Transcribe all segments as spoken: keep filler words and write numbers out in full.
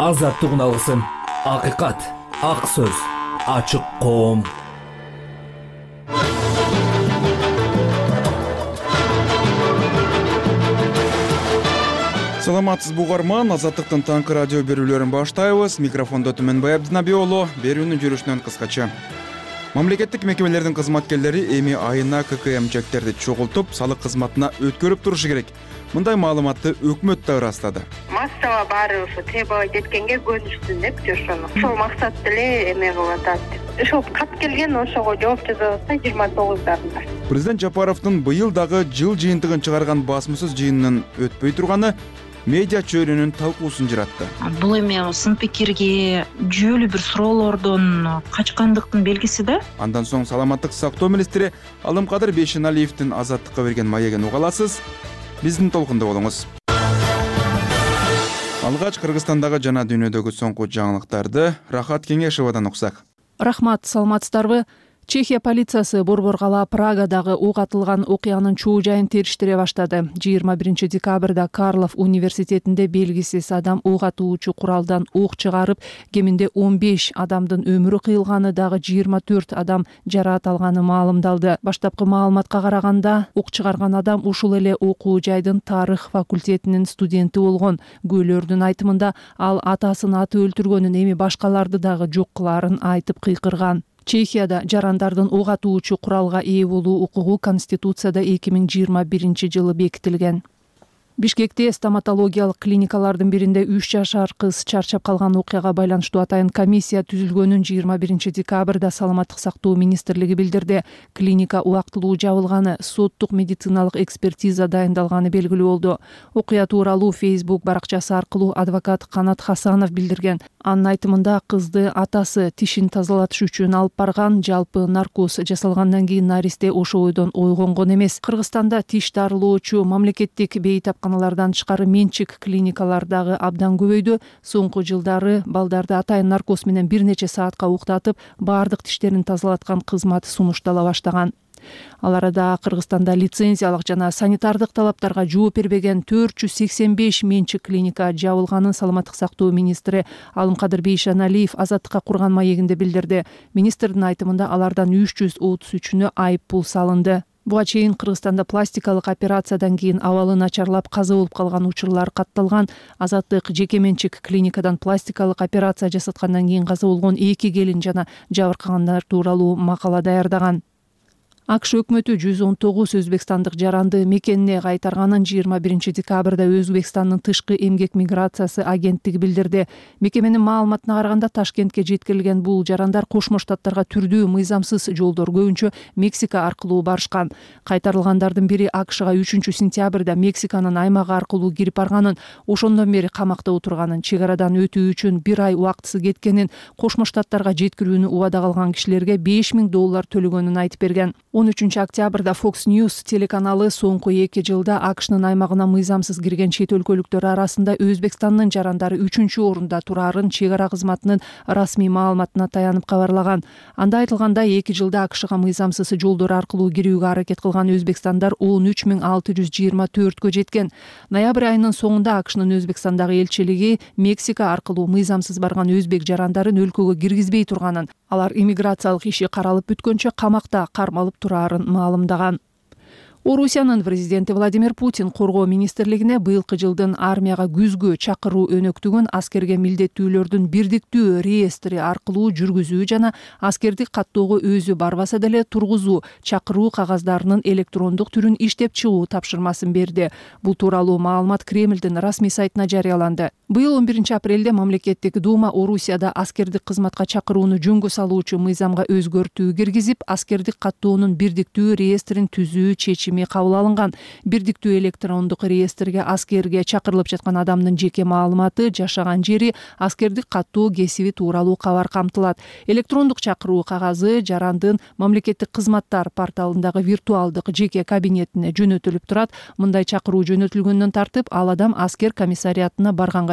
Азаттыгын алгысың. Акыйкат, ак сөз, ачык коом. Саламатсыз бугарман, Азаттыктын таңкы радио берүүлөрүн баштайбыз. Микрофондо Түмөнбай Абдынабиолу. Берүүнүн жүрүшүнөн кыскача. Мамлекеттик мекемелердин кызматкерлери эми айына ка ка эм чектерди чогултуп, салык кызматына өткөрүп турушу керек. Мындай маалыматты өкмөт да ырастады. Массава баары ушу треба жеткенге көнүштүн деп жашону. Ошол максат деле эме кылып атат. Ошол кат келген, ошого жооп жазып атса жыйырма тогуздарында. Президент Жапаровдун быйыл дагы жыл жыйынтыгын чыгарган басмасыз жыйынынын өтпөй турганы медиа чөйрөнүн талкуусун жаратты. Бул эми сын пикирге жүйөлүү бир суроолордон качкандыктын белгиси да. Андан соң саламаттык сактоо министри Алымкадыр Бейшеналиевдин Азаттыкка берген маегин уга аласыз. Биздин толкунда болуңуз. Алгач Кыргызстандагы жана дүйнөдөгү соңку жаңылыктарды Рахат Кеңешевадан уксак. Рахмат, саламатсыздарбы? Чехия полициясы Борборгала Прагадагы ук атылган окуянын чоо жайын териштире баштады. жыйырма биринчи декабрда Карлов университетинде белгисиз адам ук атуучу куралдан ук чыгарып, кеминде он беш адамдын өмүрү кыйылганы, дагы жыйырма төрт адам жараат алганы маалымдалды. Баштапкы маалыматка караганда, ук чыгарган адам ушул эле окуу жайдын тарых факультетинин студенти болгон. Күбөлөрдүн айтымында ал атасын аты өлтүргөнүн, эми башкаларды дагы жок кылаарын айтып кыйкырган. Чехияда жарандардын ук атуучу куралга ээ болуу укугу Конституцияда эки миң жыйырма биринчи жылы бекитилген. Бишкекте стоматологиялык клиникалардын биринде үч жашар кыз чарчап калган окуяга байланыштуу атайын комиссия түзүлгөнүн жыйырма биринчи декабрда Саламаттык сактоо министрлиги билдирди. Клиника убактылуу жабылганы, соттук медициналык экспертиза дайындалганы белгилүү болду. Окуя тууралуу Facebook баракчасы аркылуу адвокат Канат Хасанов билдирген. Анын айтымында, кызды атасы тишин тазалатыш үчүн алып барган, жалпы наркоз жасалгандан кийин наристе ошо ойдон ойгонгон эмес. Кыргызстанда тиш дарылоочу мамлекеттик бейтапканалардан тышкары менчик клиникалар дагы абдан көбөйдү. Соңку жылдары балдарды атайын наркоз менен бир нече саатка уктатып, баардык тиштерин тазалаткан кызмат сунуштала баштаган. Ал арада Кыргызстанда лицензиялык жана санитардык талаптарга жооп бербеген төрт жүз сексен беш менчик клиника жабылганын Саламаттык сактоо министри Алымкадыр Бейшеналиев Азаттыкка курган маегинде билдирди. Министрдин айтымында алардан үч жүз отуз үчүнө айып пул салынды. Буга чейин Кыргызстанда пластикалык операциядан кийин абалы начарлап каза болуп калган учурлар катталган. Азаттык жеке менчик клиникадан пластикалык операция жасаткандан кийин каза болгон эки келин жана жабыркагандар тууралуу макала даярдаган. АКШ өкмөтү жүз он тогуз өзбекстандык жаранды мекенине кайтарганын жыйырма биринчи декабрда Өзбекстандын тышкы эмгек миграциясы агенттиги билдирди. Мекеменин маалыматына караганда, Ташкентке жеткирилген бул жарандар Кошмо Штаттарга түрдүү мыйзамсыз жолдор, көбүнчө Мексика аркылуу барышкан. Кайтарылгандардын бири АКШга үчүнчү сентябрда Мексиканын аймагы аркылуу кирип барганын, ошондон бери камакта отурганын, чек арадан өтүү үчүн бир ай убактысы кеткенин, Кошмо Штаттарга жеткирүүнү убада кылган кишилерге беш миң доллар төлөгөнүн айтып берген. он үчүнчү октябрда Fox News телеканалы соңку эки жылда АКШнын аймагына мыйзамсыз кирген чет өлкөлүктөр арасында Өзбекстандын жарандары үчүнчү орунда турарын чек ара кызматынын расмий маалыматына таянып кабарлаган. Анда айтылгандай, эки жылда АКШга мыйзамсыз жолдор аркылуу кирүүгө аракет кылган өзбекстандар он үч миң алты жүз жыйырма төрткө жеткен. Ноябрь айынын соңунда АКШнын Өзбекстандагы элчилиги Мексика аркылуу мыйзамсыз барган өзбек жарандарын өлкөгө киргизбей турганын, алар иммиграциялык иши каралып бүткөнчө камакта кармалып турарын маалымдаган. Орусиянын президенти Владимир Путин коргоо министрлигине быйылкы жылдын армияга күзгө чакыруу өнөктүгүн аскерге милдеттүүлөрдүн бирдиктүү реестри аркылуу жүргүзүү жана аскердик каттоого өзү барбаса деле тургузуу чакыруу кагаздарынын электрондук түрүн иштеп чыгуу тапшырмасын берди. Бул тууралуу маалымат Кремлдин расмий сайтына жарыяланды. Быйыл он биринчи апрелде мамлекеттик дума Орусияда аскердик кызматка чакырууну жөнгө салуучу мыйзамга өзгөртүү киргизип, аскердик каттоонун бирдиктүү реестрин түзүү чечими кабыл алынган. Бирдиктүү электрондук реестрге аскерге чакырылып жаткан адамдын жеке маалыматы, жашаган жери, аскердик каттоо кесиби тууралуу кабар камтылат. Электрондук чакыруу кагазы жарандын мамлекеттик кызматтар порталындагы виртуалдык жеке кабинетине жөнөтүлүп турат. Мындай чакыруу жөнөтүлгөндөн тартып, ал адам аскер комиссариатына барганга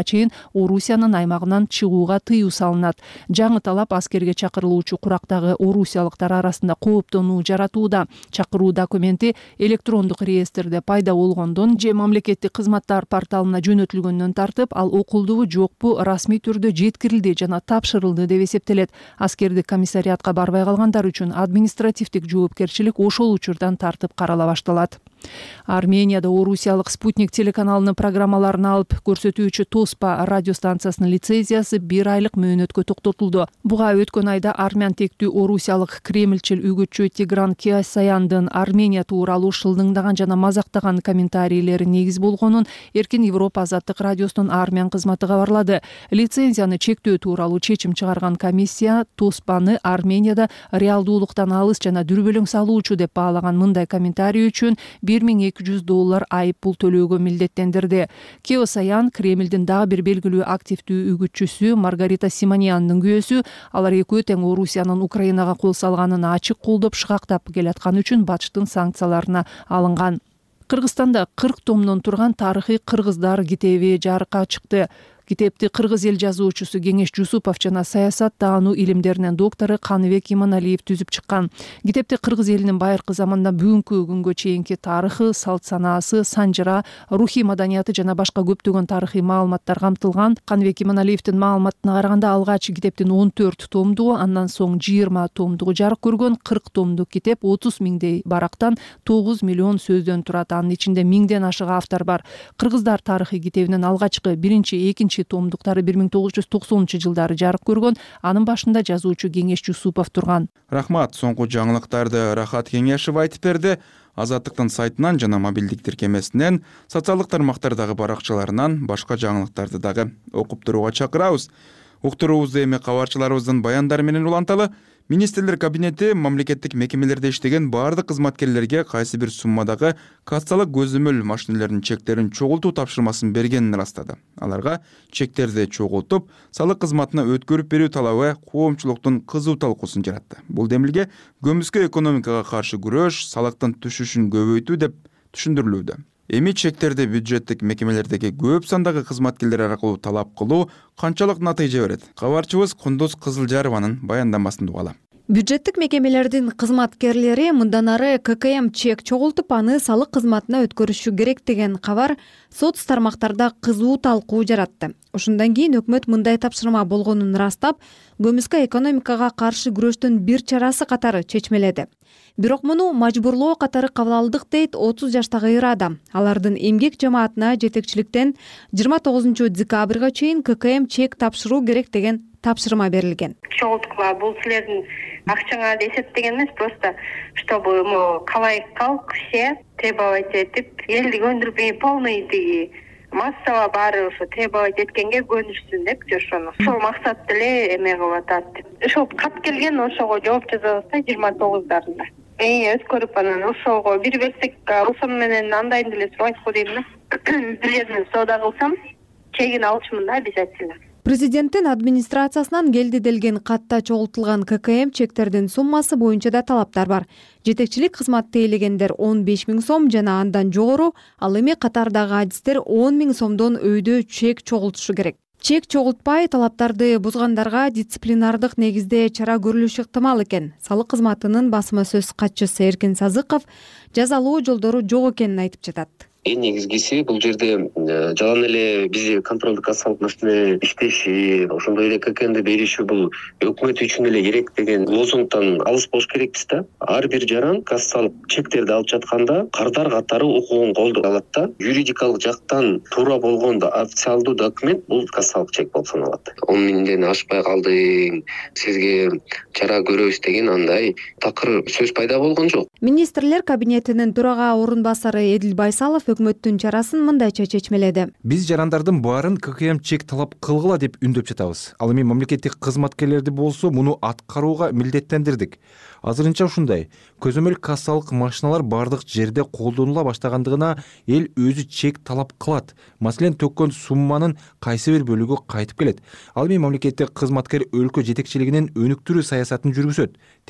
чейин Орусиянын аймагынан чыгууга тыюу салынат. Жаңы талап аскерге чакырылуучу курактагы орусиялыктар арасында кооптонуу жаратууда. Чакыруу документи электрондук реестрде пайда болгондон же мамлекеттик кызматтар порталына жөнөтүлгөндөн тартып, ал окулдубу жокпу расмий түрдө жеткирилди жана тапшырылды деп эсептелет. Аскердик комиссариатка барбай калгандар үчүн административдик жоопкерчилик ошол учурдан тартып карала башталат. Арменияда орусиялык Спутник телеканалынын программаларын алып көрсөтүүчү Тоспа радиостанциясынын лицензиясы бир айлык мөөнөткө токтотулду. Буга өткөн айда армян тектүү орусиялык кремлчил үгүтчү Тигран Кеосаяндын Армения тууралуу шылдыңдаган жана мазактаган комментарийлери негиз болгонун Эркин Европа азаттык радиосунун армян кызматы кабарлады. Лицензияны чектөө тууралуу чечим чыгарган комиссия Тоспаны Арменияда реалдуулуктан алыс жана дүрбөлөң салуучу деп баалаган мындай комментарий үчүн бир миң эки жүз доллар айып пул төлөөгө милдеттендирди. Кеосаян Кремлдин дагы бир белгилүү активдүү үгүтчүсү Маргарита Симоньяндын күйөөсү. Алар экөө тең Орусиянын Украинага кол салганын ачык колдоп шыгактап келатканы үчүн Батыштын санкцияларына алынган. Кыргызстанда кырк томдон турган тарыхый кыргыздар китеби жарыкка чыкты. Китепти кыргыз эл жазуучусу Кеңеш Жусупов жана саясат таануу илимдеринин доктору Каныбек Иманалиев түзүп чыккан. Китепти кыргыз элинин байыркы замандан бүгүнкү күнгө чейинки тарыхы, салт санаасы, санжыра, рухий маданияты жана башка көптөгөн тарыхый маалыматтар камтылган. Каныбек Иманалиевдин маалыматына караганда алгач китептин он төрт томдугу, андан соң жыйырма томдугу жарык көргөн. кырк томдук китеп отуз миңдей барактан тогуз миллион сөздөн турат. Анын ичинде миңден ашык автор бар. Кыргыздар тарыхый китебинин алгачкы биринчи, экинчи томдуктары бир миң тогуз жүз токсонунчу жылдары жарык көргөн. Анын башында жазуучу Кеңеш Жусупов турган. Рахмат, соңку жаңылыктарды Рахат Кеңешева айтып берди. Азаттыктын сайтынан жана мобилдик тиркемесинен, социалдык тармактардагы баракчаларынан башка жаңылыктарды дагы окуп турууга чакырабыз. Уктуруубузду эми кабарчыларыбыздын баяндары менен уланталы. Министрлер кабинети мамлекеттик мекемелерде иштеген бардык кызматкерлерге кайсы бир суммадагы кассалык көзөмөл машиналарынын чектерин чогултуу тапшырмасын бергенин ырастады. Аларга чектерди чогултуп, салык кызматына өткөрүп берүү талабы коомчулуктун кызуу талкуусун жаратты. Бул демилге көмүскө экономикага каршы күрөш, салыктын түшүшүн көбөйтүү деп түшүндүрүлүүдө. Эми чектерди бюджеттик мекемелердеги көп сандагы кызматкерлер аркылуу талап кылуу канчалык натыйжа берет? Кабарчыбыз Кундуз Кызылжарованын баяндамасын угалы. Бюджеттик мекемелердин кызматкерлери мындан ары ка ка эм чек чогултуп аны салык кызматына өткөрүшү керек деген кабар соц тармактарда кызуу талкуу жаратты. Ошондон кийин өкмөт мындай тапшырма болгонун ырастап, көмүскө экономикага каршы күрөштүн бир чарасы катары чечмеледи. Бирок муну мажбурлоо катары кабыл алдык дейт отуз жаштагы ыр адам. Алардын эмгек жамаатына жетекчиликтен жыйырма тогузунчу декабрга чейин ка ка эм чек тапшыруу керек деген тапшырма берилген. Чогулткула бул силердин акчаңа эсептеген эмес, просто чтобы калай калк все требовать этип, элди көндүрүп полный тиги массава баары ошо требовать эткенге көнүшсүн деп ошону. Ошол максатты эле эме кылып атат. Ошол кат келген, ошого жооп жазабыз да жыйырма тогуздарында. Эми өткөрүп анан ошого бир берсек, ошол менен андайын деле сурайт го дейм да. Билерин соода кылсам, чегин алышмын да обязательно. Президенттин администрациясынан келди делген катта чогултулган ка ка эм чектердин суммасы боюнча да талаптар бар. Жетекчилик кызматты ээлегендер он беш миң сом жана андан жогору, ал эми катардагы адистер он миң сомдон өйдө чек чогултушу керек. Чек чогултпай талаптарды бузгандарга дисциплинардык негизде чара көрүлүшү ыктымал экен. Салык кызматынын басма сөз катчысы Эркин Сазыков жазалуу жолдору жок экенин айтып жатат. Эң негизгиси бул жерде жалаң эле биз контролдук кассалык машина иштеши, ошондой эле ка ка эмди бериши бул өкмөт үчүн эле керек деген лозунгтан алыс болуш керекпиз да. Ар бир жаран кассалык чектерди алып жатканда кардар катары укугун колдоп алат да. Юридикалык жактан туура болгон официалдуу документ бул кассалык чек болуп саналат. он миңден ашпай калдың, сизге чара көрөбүз деген андай такыр сөз пайда болгон жок. Министрлер кабинетинин төрага орун басары Эдил Байсалов өкмөттүн чарасын мындайча чечмеледи. Биз жарандардын баарын ка ка эм чек талап кылгыла деп үндөп жатабыз. Ал эми мамлекеттик кызматкерлерди болсо муну аткарууга милдеттендирдик. Азырынча ушундай көзөмөл кассалык машиналар бардык жерде колдонула баштагандыгына эл өзү чек талап кылат. Маселен төккөн сумманын кайсы бир бөлүгү кайтып келет. Ал эми мамлекеттик кызматкер өлкө жетекчилигинин өнүктүрүү саясатын жүргүзөт. Демек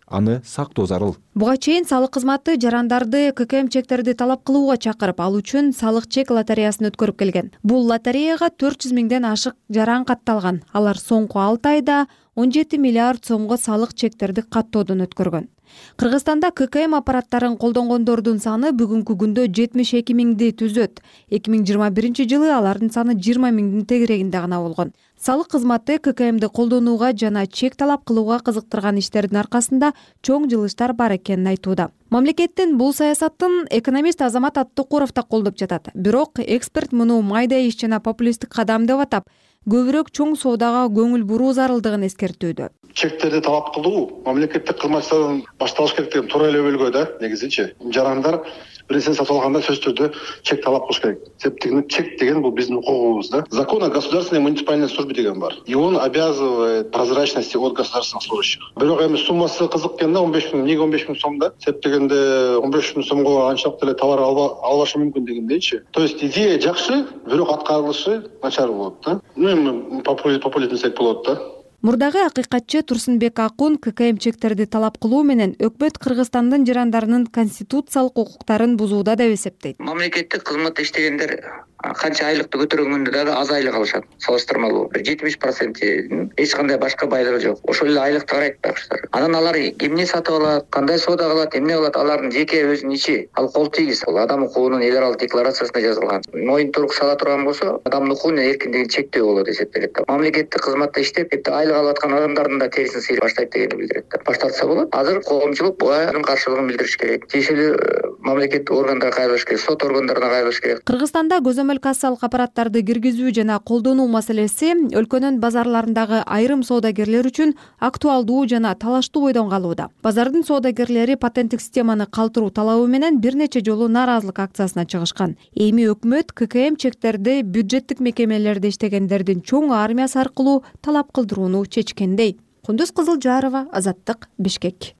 аны сактоо зарыл. Буга чейин салык кызматы жарандарды ККМ чектерди талап кылууга чакырып, ал үчүн салык чек лотереясын өткөрүп келген. Бул лотереяга төрт жүз миңден ашык жаран катталган. Алар соңку алты айда он жети миллиард сомго салык чектерди каттоодон өткөргөн. Кыргызстанда ККМ аппараттарын колдонгондордун саны бүгүнкү күндө жетимиш эки миңди түзөт. эки миң жыйырма биринчи жылы алардын саны жыйырма миңдин тегерегинде гана болгон. Салык кызматы ККМди колдонууга жана чек талап кылууга кызыктырган иштердин аркасында чоң жылыштар бар экенин айтууда. Мамлекеттин бул саясатын экономист Азамат Аттыкуров да колдоп жатат. Бирок эксперт муну майда иш жана популисттик кадам деп атап, көбүрөөк чоң соодага көңүл буруу зарылдыгын эскертүүдө. Чектерди талап кылуу мамлекеттик кызматчылардан башталыш керек деген туура эле белгөө да. Негизичи жарандар бир нерсени сатып алганда сөзсүз түрдө чек талап кылыш керек. Себеби чек деген бул биздин укугубуз да. Закон о государственной муниципальной службе деген бар. И он обязывает прозрачности от государственных служащих. Бирок эми суммасы кызык экен да, он беш миң, эмнеге он беш миң сом да? Себеби дегенде он беш миң сомго анчалык эле товар албашы мүмкүн дегендейчи. То есть идея жакшы, бирок аткарылышы начар болот да. Ну эми популизм десек болот да. Мурдагы акыйкатчы Турсунбек Акун ККМ чектерди талап кылуу менен өкмөт Кыргызстандын жарандарынын конституциялык укуктарын бузууда деп эсептейт. Мамлекеттик кызматта иштегендер канча айлыкты көтөргөндө дагы аз айлык алышат. Салыштырмалуу бир жетимиш проценти эч кандай башка байлыгы жок. Ошол эле айлыкты карайт бакчылар. Анан алар эмне сатып алат, кандай соода кылат, эмне кылат, алардын жеке өзүнүн ичи. Ал кол тийгиз. Ал адам укугунун эл аралык декларациясында жазылган. Моюн турук сала турган болсо, адамдын укугунун эркиндигин чектөө болот деп эсептелет. Мамлекеттик кызматта иштеп, эпте айлык алып аткан адамдардын да терисин сыйрап баштайт дегенди билдирет. Баштатса болот. Азыр коомчулук буга каршылыгын билдириш керек. Тиешелүү мамлекеттик органдарга кайрылыш керек, сот органдарына кайрылыш керек. Кыргызстанда көзөмөл кассалык аппараттарды киргизүү жана колдонуу маселеси өлкөнүн базарларындагы айрым соодагерлер үчүн актуалдуу жана талаштуу бойдон калууда. Базардын соодагерлери патенттик системаны калтыруу талабы менен бир нече жолу нааразылык акциясына чыгышкан. Эми өкмөт ККМ чектерди бюджеттик мекемелерде иштегендердин чоң армиясы аркылуу талап кылдырууну чечкендей. Кундуз Кызылжарова, Азаттык, Бишкек.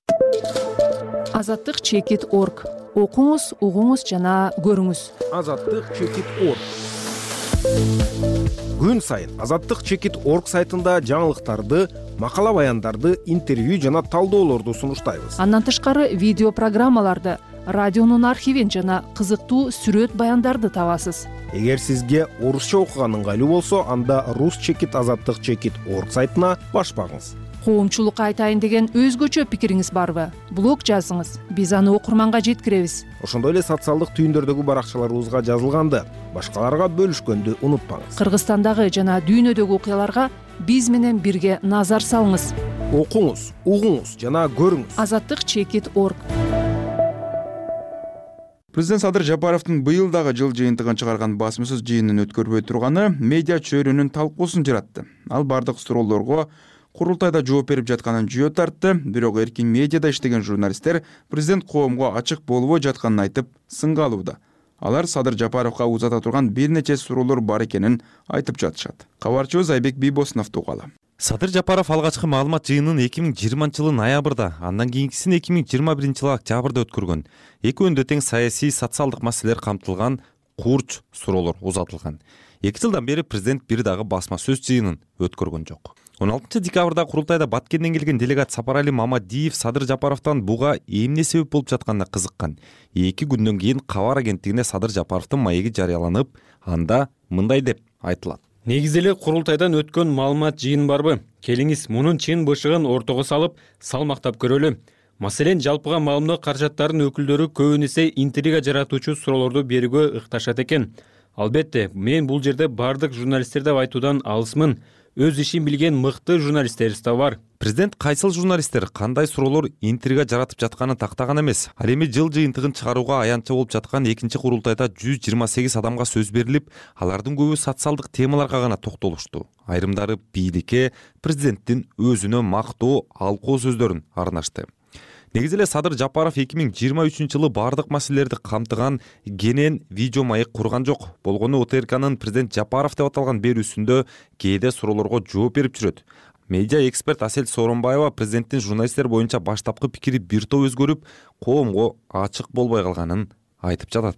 Азаттык чекит точка орг. Окуңуз, угуңуз жана көрүңүз. Азаттык чекит точка орг. Күн сайын Азаттык чекит точка орг сайтында жаңылыктарды, макала баяндарды, интервью жана талдоолорду сунуштайбыз. Андан тышкары видео программаларды, радионун архивин жана кызыктуу сүрөт баяндарды табасыз. Эгер сизге орусча окуган ыңгайлуу болсо, анда рус чекит азаттык чекит точка орг сайтына баш багыңыз. Коомчулукка айтайын деген өзгөчө пикириңиз барбы? Блог жазыңыз. Биз аны окурманга жеткиребиз. Ошондой эле социалдык түйүндөрдөгү баракчаларыбызга жазылганды башкаларга бөлүшкөндү унутпаңыз. Кыргызстандагы жана дүйнөдөгү окуяларга биз менен бирге назар салыңыз. Окуңуз, угуңуз жана көрүңүз. Азаттык чекит точка орг. Президент Садыр Жапаровдун быйыл дагы жыл жыйынтыгын чыгарган басмасөз жыйынын өткөрбөй турганы медиа чөйрөнүн талкуусун жаратты. Ал бардык суроолорго курултайда жооп берип жатканын жүйө тартты, бирок эркин медиада иштеген журналисттер президент коомго ачык болбой жатканын айтып сынга алууда. Алар Садыр Жапаровго узата турган бир нече суроолор бар экенин айтып жатышат. Кабарчыбыз Айбек Бийбосунов тугалы. Садыр Жапаров алгачкы маалымат жыйынын эки миң жыйырманчы жылы ноябрда, андан кийинкисин эки миң жыйырма биринчи жылы октябрда өткөргөн. Экөөндө тең саясий, социалдык маселелер камтылган курч суроолор узатылган. эки жылдан бери президент бир дагы басма сөз жыйынын өткөргөн жок. он алтынчы декабрда курултайда Баткенден келген делегат Сапарали Мамадиев Садыр Жапаровдон буга эмне себеп болуп жатканына кызыккан. эки күндөн кийин кабар агенттигине Садыр Жапаровдун маеги жарыяланып, анда мындай деп айтылат. Негизи эле курултайдан өткөн маалымат жыйын барбы? Келиңиз мунун чын бышыгын ортого салып, салмактап көрөлү. Маселен, жалпыга маалымдоо каражаттарынын өкүлдөрү көбүн эсе интрига жаратуучу суроолорду берүүгө ыкташат экен. Албетте, мен бул жерде бардык журналисттер деп айтуудан алысмын. Өз ишин билген мыкты журналисттерибиз да бар. Президент кайсыл журналисттер кандай суроолор интрига жаратып жатканын тактаган эмес. Ал эми жыл жыйынтыгын чыгарууга аянтча болуп жаткан экинчи курултайда жүз жыйырма сегиз адамга сөз берилип, алардын көбү социалдык темаларга гана токтолушту. Айрымдары бийликке, президенттин өзүнө мактоо, алкоо сөздөрүн арнашты. Негизи эле Садыр Жапаров эки миң жыйырма үчүнчү жылы бардык маселелерди камтыган кенен видео маек курган жок. Болгону О Т Р К'нын президент Жапаров деп аталган берүүсүндө кээде суроолорго жооп берип жүрөт. Медиа эксперт Асель Сооронбаева президенттин журналисттер боюнча баштапкы пикири бир топ өзгөрүп, коомго ачык болбой калганын айтып жатат.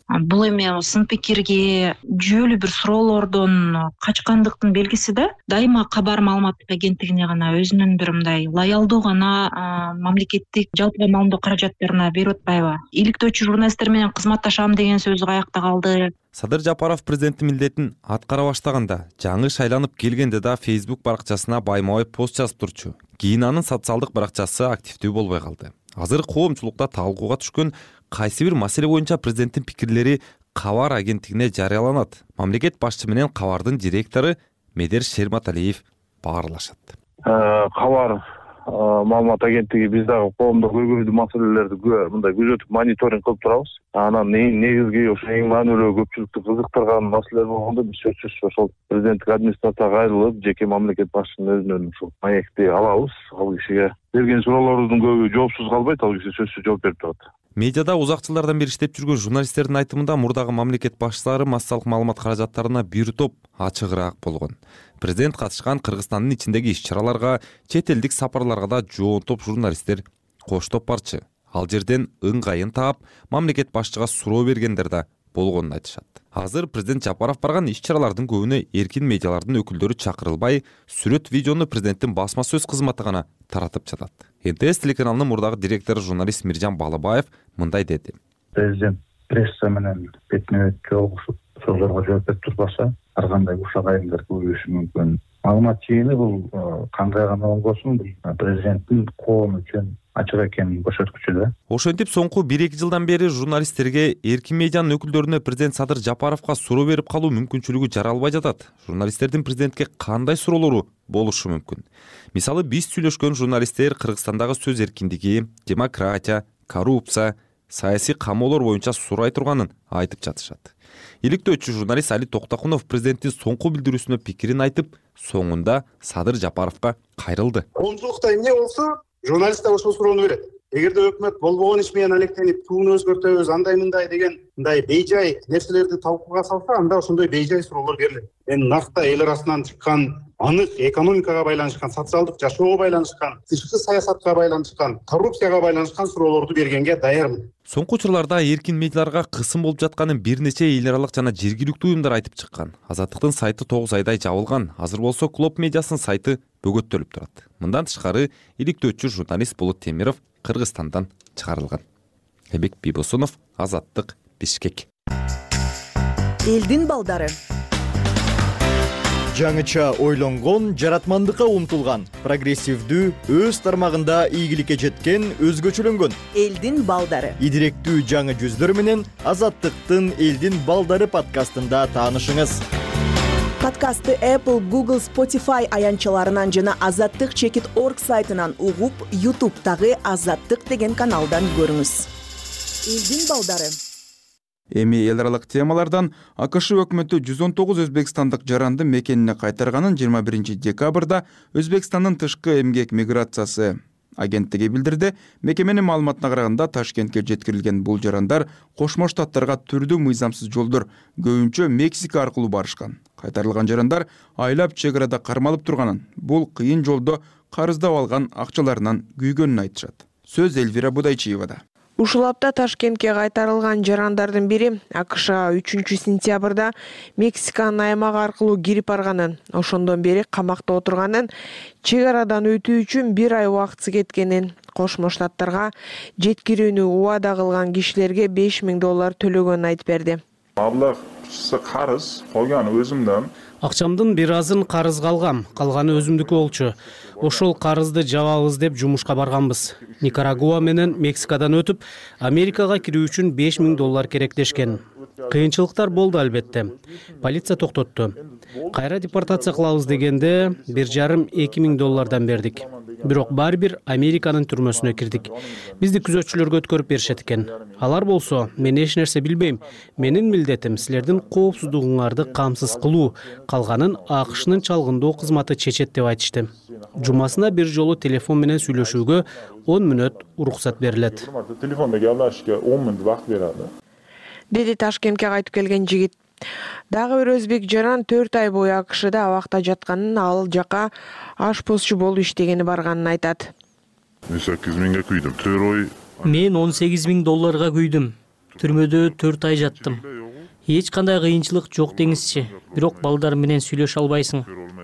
Бул эми сын пикирге жүйөлүү бир суроолордон качкандыктын белгиси да. Дайыма кабар маалыматтык агенттигине гана өзүнүн бир мындай лоялдуу гана мамлекеттик жалпыга маалымдоо каражаттарына берип атпайбы? Иликтөөчү журналисттер менен кызматташам деген сөзү каякта калды? Садыр Жапаров президенттин милдетин аткара баштаганда, жаңы шайланып келгенде да Facebook баракчасына байма-бай пост жазып турчу. Кийин анын социалдык баракчасы активдүү болбой калды. Азыр коомчулукта талкууга түшкөн кайсы бир маселе боюнча президенттин пикирлери Кабар агенттигине жарыяланат. Мамлекет башчы менен Кабардын директору Медер Шерматалиев баарлашат. Кабар маалымат агенттиги биз дагы коомдо көйгөйлүү маселелерди мындай күзөтүп мониторинг кылып турабыз. Анан негизги ошо эң маанилүү көпчүлүктү кызыктырган маселелер болгондо биз сөзсүз ошол президенттик администрацияга кайрылып, жеке мамлекет башчынын өзүнөн ушул маекти алабыз. Ал кишиге берген суроолордун көбү жоопсуз калбайт, ал киши сөзсүз жооп берип турат. Медиада узак жылдардан бери иштеп жүргөн журналисттердин айтымында мурдагы мамлекет башчылары массалык маалымат каражаттарына бир топ ачыгыраак болгон. Президент катышкан Кыргызстандын ичиндеги иш-чараларга, чет элдик сапарларга да жоон топ журналисттер коштоп барчы. Ал жерден ыңгайын таап, мамлекет башчыга суроо бергендер да болгонун айтышат. Азыр президент Жапаров барган иш-чаралардын көбүнө эркин медиалардын өкүлдөрү чакырылбай, сүрөт видеону президенттин басма сөз кызматы гана таратып жатат. эн тэ эс телеканалынын мурдагы директору журналист Миржан Балыбаев мындай деди. Президент пресса менен бетме-бет жолугушуп, суроолорго жооп берип турбаса, ар кандай ушак айымдар көбөйүшү мүмкүн. Маалымат жыйыны бул кандай гана болбосун, бул президенттин коом үчүн ачык экенин көрсөткүчү да. Ошентип соңку бир эки жылдан бери журналисттерге, эркин медианын өкүлдөрүнө президент Садыр Жапаровго суроо берип калуу мүмкүнчүлүгү жаралбай жатат. Журналисттердин президентке кандай суроолору болушу мүмкүн? Мисалы, биз сүйлөшкөн журналисттер Кыргызстандагы сөз эркиндиги, демократия, коррупция, саясий камоолор боюнча сурай турганын айтып жатышат. Иликтөөчү журналист Али Токтокунов президенттин соңку билдирүүсүнө пикирин айтып, соңунда Садыр Жапаровго кайрылды. Коомчулукта эмне болсо, журналист да ошол суроону берет. Эгерде өкмөт болбогон иш менен алектенип, тууну өзгөртөбүз, андай мындай деген мындай бейжай нерселерди талкууга салса, анда ошондой бейжай суроолор берилет. Мен накта эл арасынан чыккан, анык экономикага байланышкан, социалдык жашоого байланышкан, тышкы саясатка байланышкан, коррупцияга байланышкан суроолорду бергенге даярмын. Соңку учурларда эркин медиаларга кысым болуп жатканын бир нече эл аралык жана жергиликтүү уюмдар айтып чыккан. Азаттыктын сайты тогуз айдай жабылган. Азыр болсо Клоп медиасынын сайты бөгөттөлүп турат. Мындан тышкары иликтөөчү журналист Болот Темиров Кыргызстандан чыгарылган. Эбек Бибосунов, Азаттык, Бишкек. Элдин балдары. Жаңыча ойлонгон, жаратмандыкка умтулган, прогрессивдүү, өз тармагында ийгиликке жеткен, өзгөчөлөнгөн. Элдин балдары. Идиректүү жаңы жүздөр менен Азаттыктын Элдин балдары подкастында таанышыңыз. Подкастты Apple, Google, Spotify аянчаларынан жана азаттык чекит точка орг сайтынан угуп, YouTube'тагы Азаттык деген каналдан көрүңүз. Элдин балдары. Эми эл аралык темалардан АКШ өкмөтү жүз он тогуз өзбекстандык жаранды мекенине кайтарганын жыйырма биринчи декабрда Өзбекстандын тышкы эмгек миграциясы агенттиги билдирди. Мекеменин маалыматына караганда Ташкентке жеткирилген бул жарандар Кошмо Штаттарга түрдүү мыйзамсыз жолдор, көбүнчө Мексика аркылуу барышкан. Кайтарылган жарандар айлап чек арада кармалып турганын, бул кыйын жолдо карыздап алган акчаларынан күйгөнүн айтышат. Сөз Эльвира Будайчиевада. Ушул апта Ташкентке кайтарылган жарандардын бири АКШга үчүнчү сентябрда Мексиканын аймагы аркылуу кирип барганын, ошондон бери камакта отурганын, чек арадан өтүү үчүн бир ай убакытсы кеткенин, Кошмо Штаттарга жеткирүүнү убада кылган кишилерге беш миң доллар төлөгөнүн айтып берди. Маблагчысы карыз, калганы өзүмдөн. Акчамдын бир азын карызга алгам, калганы өзүмдүкү болчу. Ошол карызды жабабыз деп жумушка барганбыз. Никарагуа менен Мексикадан өтүп, Америкага кирүү үчүн беш миң доллар керектешкен. Кыйынчылыктар болду албетте. Полиция токтотту. Кайра депортация кылабыз дегенде бир жарым эки миң доллардан бердик. Бирок баары бир Американын түрмөсүнө кирдик. Бизди күзөтчүлөргө өткөрүп беришет экен. Алар болсо, мен эч нерсе билбейм. Менин милдетим силердин коопсуздугуңарды камсыз кылуу, калганын АКШнын чалгындоо кызматы чечет деп айтышты. Жумасына бир жолу телефон менен сүйлөшүүгө он мүнөт уруксат берилет. Телефондогу алышка он мүнөт убакыт берилет. Деди Ташкентке кайтып келген жигит. Дагы бир өзбек жаран төрт ай бою АКШда абакта жатканын, ал жака ашпозчу болуп иштегени барганын айтат. он сегиз миңге күйдүм. төрт ой. Мен он сегиз миң долларга күйдүм. түрмөдө төрт ай жаттым. Эч кандай кыйынчылык жок деңизчи. Бирок балдар менен сүйлөшө албайсың.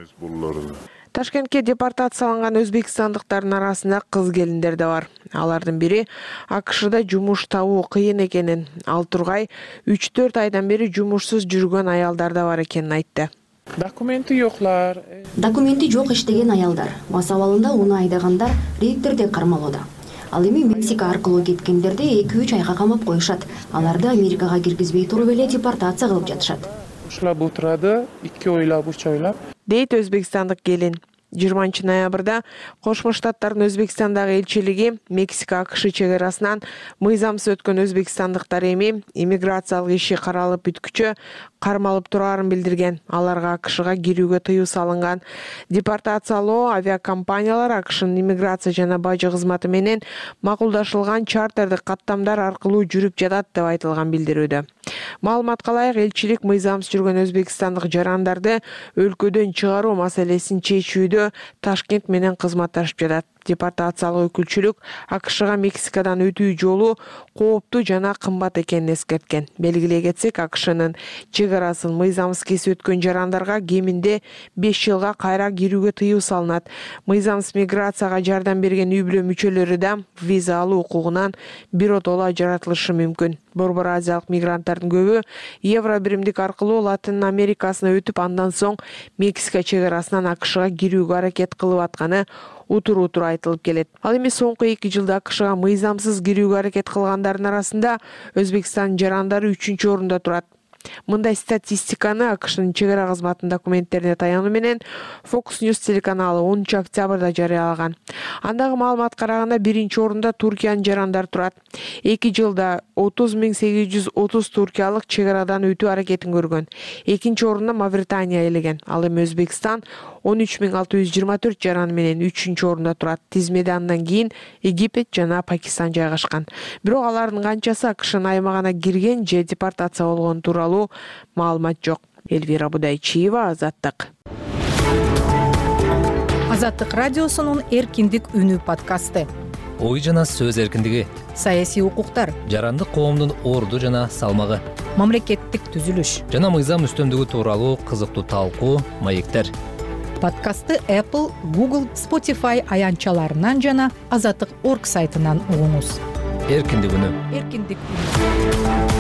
Ташкентке депортацияланган өзбекстандыктардын арасында кыз келиндер да бар. Алардын бири АКШда жумуш табуу кыйын экенин, ал тургай үч төрт айдан бери жумушсуз жүргөн аялдар да бар экенин айтты. Документи жоклар. Документи жок иштеген аялдар, мас абалында уну айдагандар рейдтерде кармалууда. Ал эми Мексика аркылуу кеткендерди эки үч айга камап коюшат. Аларды Америкага киргизбей туруп эле депортация кылып жатышат. Ушулар отурады, эки ойлап, үч ойлап. Дейт өзбекстандык келин. жыйырманчы ноябрда Кошмо Штаттардын Өзбекстандагы элчилиги Мексика АКШ чек арасынан мыйзамсыз өткөн өзбекстандыктар эми иммиграциялык иши каралып бүткүчө кармалып турарын билдирген. Аларга АКШга кирүүгө тыюу салынган. Депортациялоо авиакомпаниялар АКШнын иммиграция жана бажы кызматы менен макулдашылган чартердик каттамдар аркылуу жүрүп жатат деп айтылган билдирүүдө. Маалыматка ылайык, элчилик мыйзамсыз жүргөн өзбекстандык жарандарды өлкөдөн чыгаруу маселесин чечүүдө Ташкент менен кызматташып жатат. Депортациялык өкүлчүлүк АКШга Мексикадан өтүү жолу кооптуу жана кымбат экенин эскерткен. Белгилей кетсек, АКШнын чек арасын мыйзамсыз кесип өткөн жарандарга кеминде беш жылга кайра кирүүгө тыюу салынат. Мыйзамсыз миграцияга жардам берген үй бүлө мүчөлөрү да виза алуу укугунан биротоло ажыратылышы мүмкүн. Борбор азиялык мигранттардын көбү евро биримдик аркылуу Латын Америкасына өтүп, андан соң Мексика чек арасынан АКШга кирүүгө аракет кылып атканы утур-утур айтылып келет. Ал эми соңку эки жылда АКШга мыйзамсыз кирүүгө аракет кылгандардын арасында Өзбекстан жарандары үчүнчү орунда турат. Мындай статистиканы АКШнын чек ара кызматынын документтерине таянуу менен Fox News телеканалы онунчу октябрда жарыялаган. Андагы маалымат караганда биринчи орунда Туркиянын жарандары турат. эки жылда отуз миң сегиз жүз отуз туркиялык чек арадан өтүү аракетин көргөн. Экинчи орунда Мавритания ээлеген. Ал эми Өзбекстан он үч миң алты жүз жыйырма төрт жаран менен үчүнчү орунда турат. Тизмеде андан кийин Египет жана Пакистан жайгашкан. Бирок алардын канчасы АКШнын аймагына кирген же депортация болгон тууралуу маалымат жок. Эльвира Будайчиева, Азаттык. Азаттык радиосунун Эркиндик үнү подкасты. Ой жана сөз эркиндиги, Саясий укуктар, жарандык коомдун орду жана салмагы, мамлекеттик түзүлүш жана мыйзам үстөмдүгү тууралуу кызыктуу талкуу, маектер. Подкасты Apple, Google, Spotify аянтчаларынан жана азаттык точка орг сайтынан угуңуз. Эркиндик үнү. Эркиндик үнү.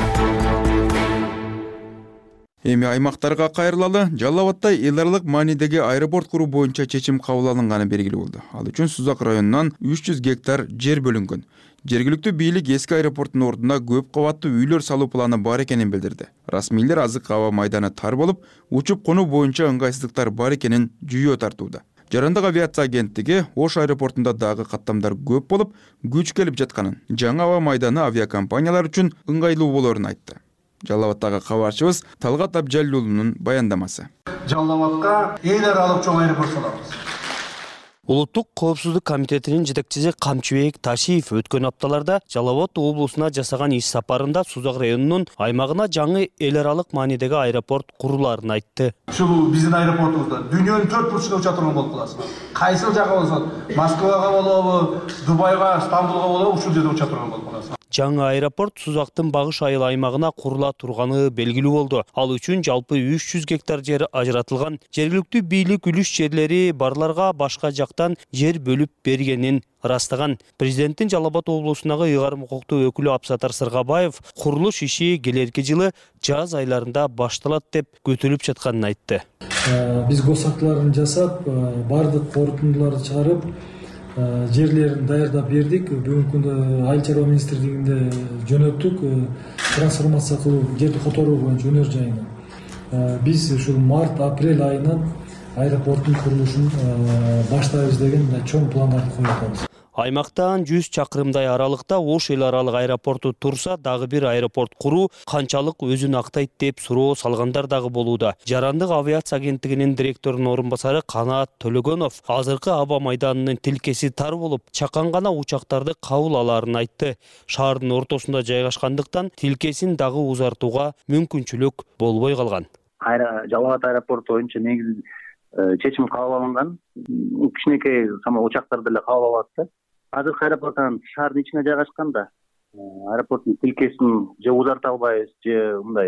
Эми аймактарга кайрылалы. Жалал Абадда эл аралык маанидеги аэропорт куруу боюнча чечим кабыл алынганы белгилүү болду. Ал үчүн Сузак районунан үч жүз гектар жер бөлүнгөн. Жергиликтүү бийлик эски аэропорттун ордуна көп кабаттуу үйлөр салуу планы бар экенин билдирди. Расмийлер азык аба майданы тар болуп, учуп конуу боюнча ыңгайсыздыктар бар экенин жүйө тартууда. Жарандык авиация агенттиги Ош аэропортунда дагы каттамдар көп болуп, күч келип жатканын, жаңы аба майданы авиакомпаниялар үчүн ыңгайлуу болоорун айтты. Жалал Абаддагы кабарчыбыз Талгат Абжалил уулунун баяндамасы. Жалал Абадка эл аралык чоң аэропорт салабыз. Улуттук коопсуздук комитетинин жетекчиси Камчыбек Ташиев өткөн апталарда Жалал Абад облусуна жасаган иш сапарында Сузак районунун аймагына жаңы эл аралык маанидеги аэропорт курулаарын айтты. Ушул биздин аэропортубузда дүйнөнүн төрт бурчунда уча турган болуп каласыз. Кайсы жакка болсо, Москвага болобу, Дубайга, Стамбулга болобу, ушул жерде уча турган болуп каласыз. Жаңы аэропорт Сузактын Багыш айыл аймагына курула турганы белгилүү болду. Ал үчүн жалпы үч жүз гектар жер ажыратылган. Жергиликтүү бийлик үлүш жерлери барларга башка жактан жер бөлүп бергенин ырастаган. Президенттин Жалал Абад облусундагы ыйгарым укуктуу өкүлү Абсатар Сыргабаев курулуш иши келерки жылы жаз айларында башталат деп күтүлүп жатканын айтты. Биз госактыларын жасап, бардык корутундуларды чыгарып, жерлерин даярдап бердик. Бүгүнкү күндө Айыл чарба министрлигинде жөнөттүк, трансформация кылуу, жерди которуу боюнча өнөр жайына. Биз ушул март, апрель айынан аэропорттун курулушун баштайбыз деген чоң пландарды коюп атабыз. Аймактан жүз чакырымдай аралыкта Ош эл аралык аэропорту турса, дагы бир аэропорт куруу канчалык өзүн актайт деп суроо салгандар дагы болууда. Жарандык авиация агенттигинин директорунун орун басары Канаат Төлөгөнов азыркы аба майданынын тилкеси тар болуп, чакан гана учактарды кабыл алаарын айтты. Шаардын ортосунда жайгашкандыктан тилкесин дагы узартууга мүмкүнчүлүк болбой калган. Жалал Абад аэропорту боюнча негизи чечим кабыл алынган. Кичинекей учактарды эле кабыл алат да. Азыркы аэропорттан шаардын ичине жайгашкан да. аэропорттун тилкесин же узарта албайбыз, же мындай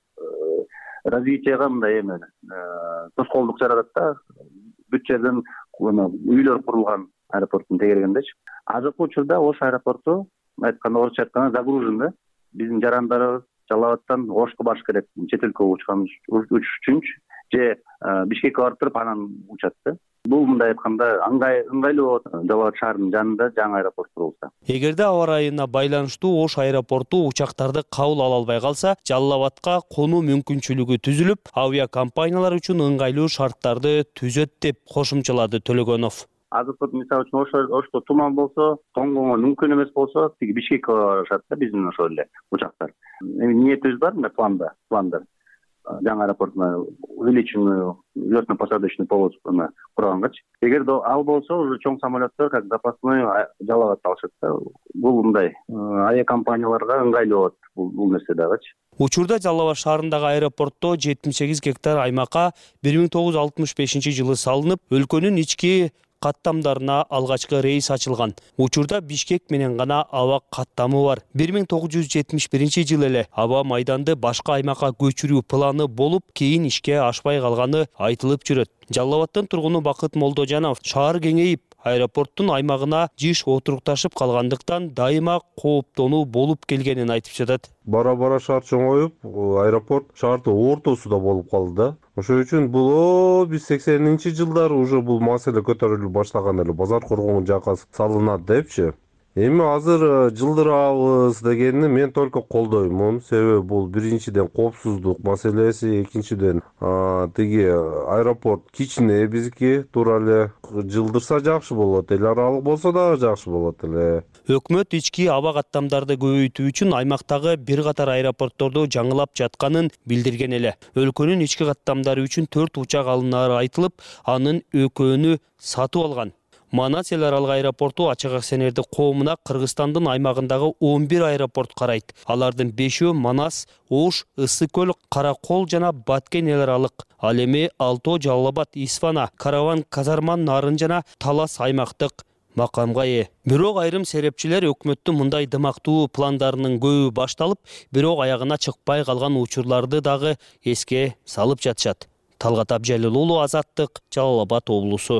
развитияга мындай эме тоскоолдук жаратат да. Бүт жерден үйлөр курулган аэропорттун тегерегиндечи. Азыркы учурда Ош аэропорту айтканда орусча айтканда загружен да. Биздин жарандарыбыз Жалал Абадтан Ошко барыш керек, чет өлкөгө учкан учуш үчүнчү, же Бишкекке барып туруп анан учат да. Бул мындай айтканда ыңгайлуу болот Жалал Абад шаарынын жанында жаңы аэропорт курулса. Эгерде аба ырайына байланыштуу Ош аэропорту учактарды кабыл ала албай калса, Жалал Абадка конуу мүмкүнчүлүгү түзүлүп, авиакомпаниялар үчүн ыңгайлуу шарттарды түзөт деп кошумчалады Төлөгөнов. Азыркы мисалы үчүн Ошто туман болсо, тоңгонго мүмкүн эмес болсо, тиги Бишкекке барышат да биздин ошол эле учактар. Эми ниетибиз бар мына планда, пландар. Жаңы аэропортуна увеличенную взлётно-посадочный полосу кургангачы. Эгерде ал болсо, уже чоң самолеттер как запасной Жалал Абадты алышат да. Бул мындай авиакомпанияларга ыңгайлуу болот бул нерсе дагычы. Учурда Жалал Абад шаарындагы аэропортто жетимиш сегиз гектар аймакка бир миң тогуз жүз алтымыш бешинчи жылы салынып, өлкөнүн ички каттамдарына алгачкы рейс ачылган. Учурда Бишкек менен гана аба каттамы бар. бир миң тогуз жүз жетимиш биринчи жылы эле аба майданды башка аймакка көчүрүү планы болуп, кийин ишке ашпай калганы айтылып жүрөт. Жалал Абадтын тургуну Бакыт Молдожанов шаар кеңейип, аэропорттун аймагына жиш отурукташып калгандыктан дайыма кооптонуу болуп келгенин айтып жатат. Бара-бара шаар чоңоюп, аэропорт шаардын ортосунда болуп калды да. Ошол үчүн бул биз сексенинчи жылдары уже бул маселе көтөрүлүп баштаган эле, базар коргоон жака салынат депчи. Эми азыр жылдырабыз дегенди мен только колдоймун. Себеби бул биринчиден коопсуздук маселеси, экинчиден тиги аэропорт кичине биздики, туура эле жылдырса жакшы болот, эл аралык болсо дагы жакшы болот эле. Өкмөт ички аба каттамдарды көбөйтүү үчүн аймактагы бир катар аэропортторду жаңылап жатканын билдирген эле. Өлкөнүн ички каттамдары үчүн төрт учак алынары айтылып, анын экөөнү сатып алган. Манас эл аралык аэропорту ачык акционердик коомуна Кыргызстандын аймагындагы он бир аэропорт карайт. Алардын бешөө Манас, Ош, Ысык көл, Каракол жана Баткен эл аралык. Ал эми Алто, Жалал Абад, Исфана, Караван, Казарман, Нарын жана Талас аймактык макамга ээ. Бирок айрым серепчилер өкмөттүн мындай дымактуу пландарынын көбү башталып, бирок аягына чыкпай калган учурларды дагы эске салып жатышат. Талгат Абжалил уулу, Азаттык, Жалал Абад облусу.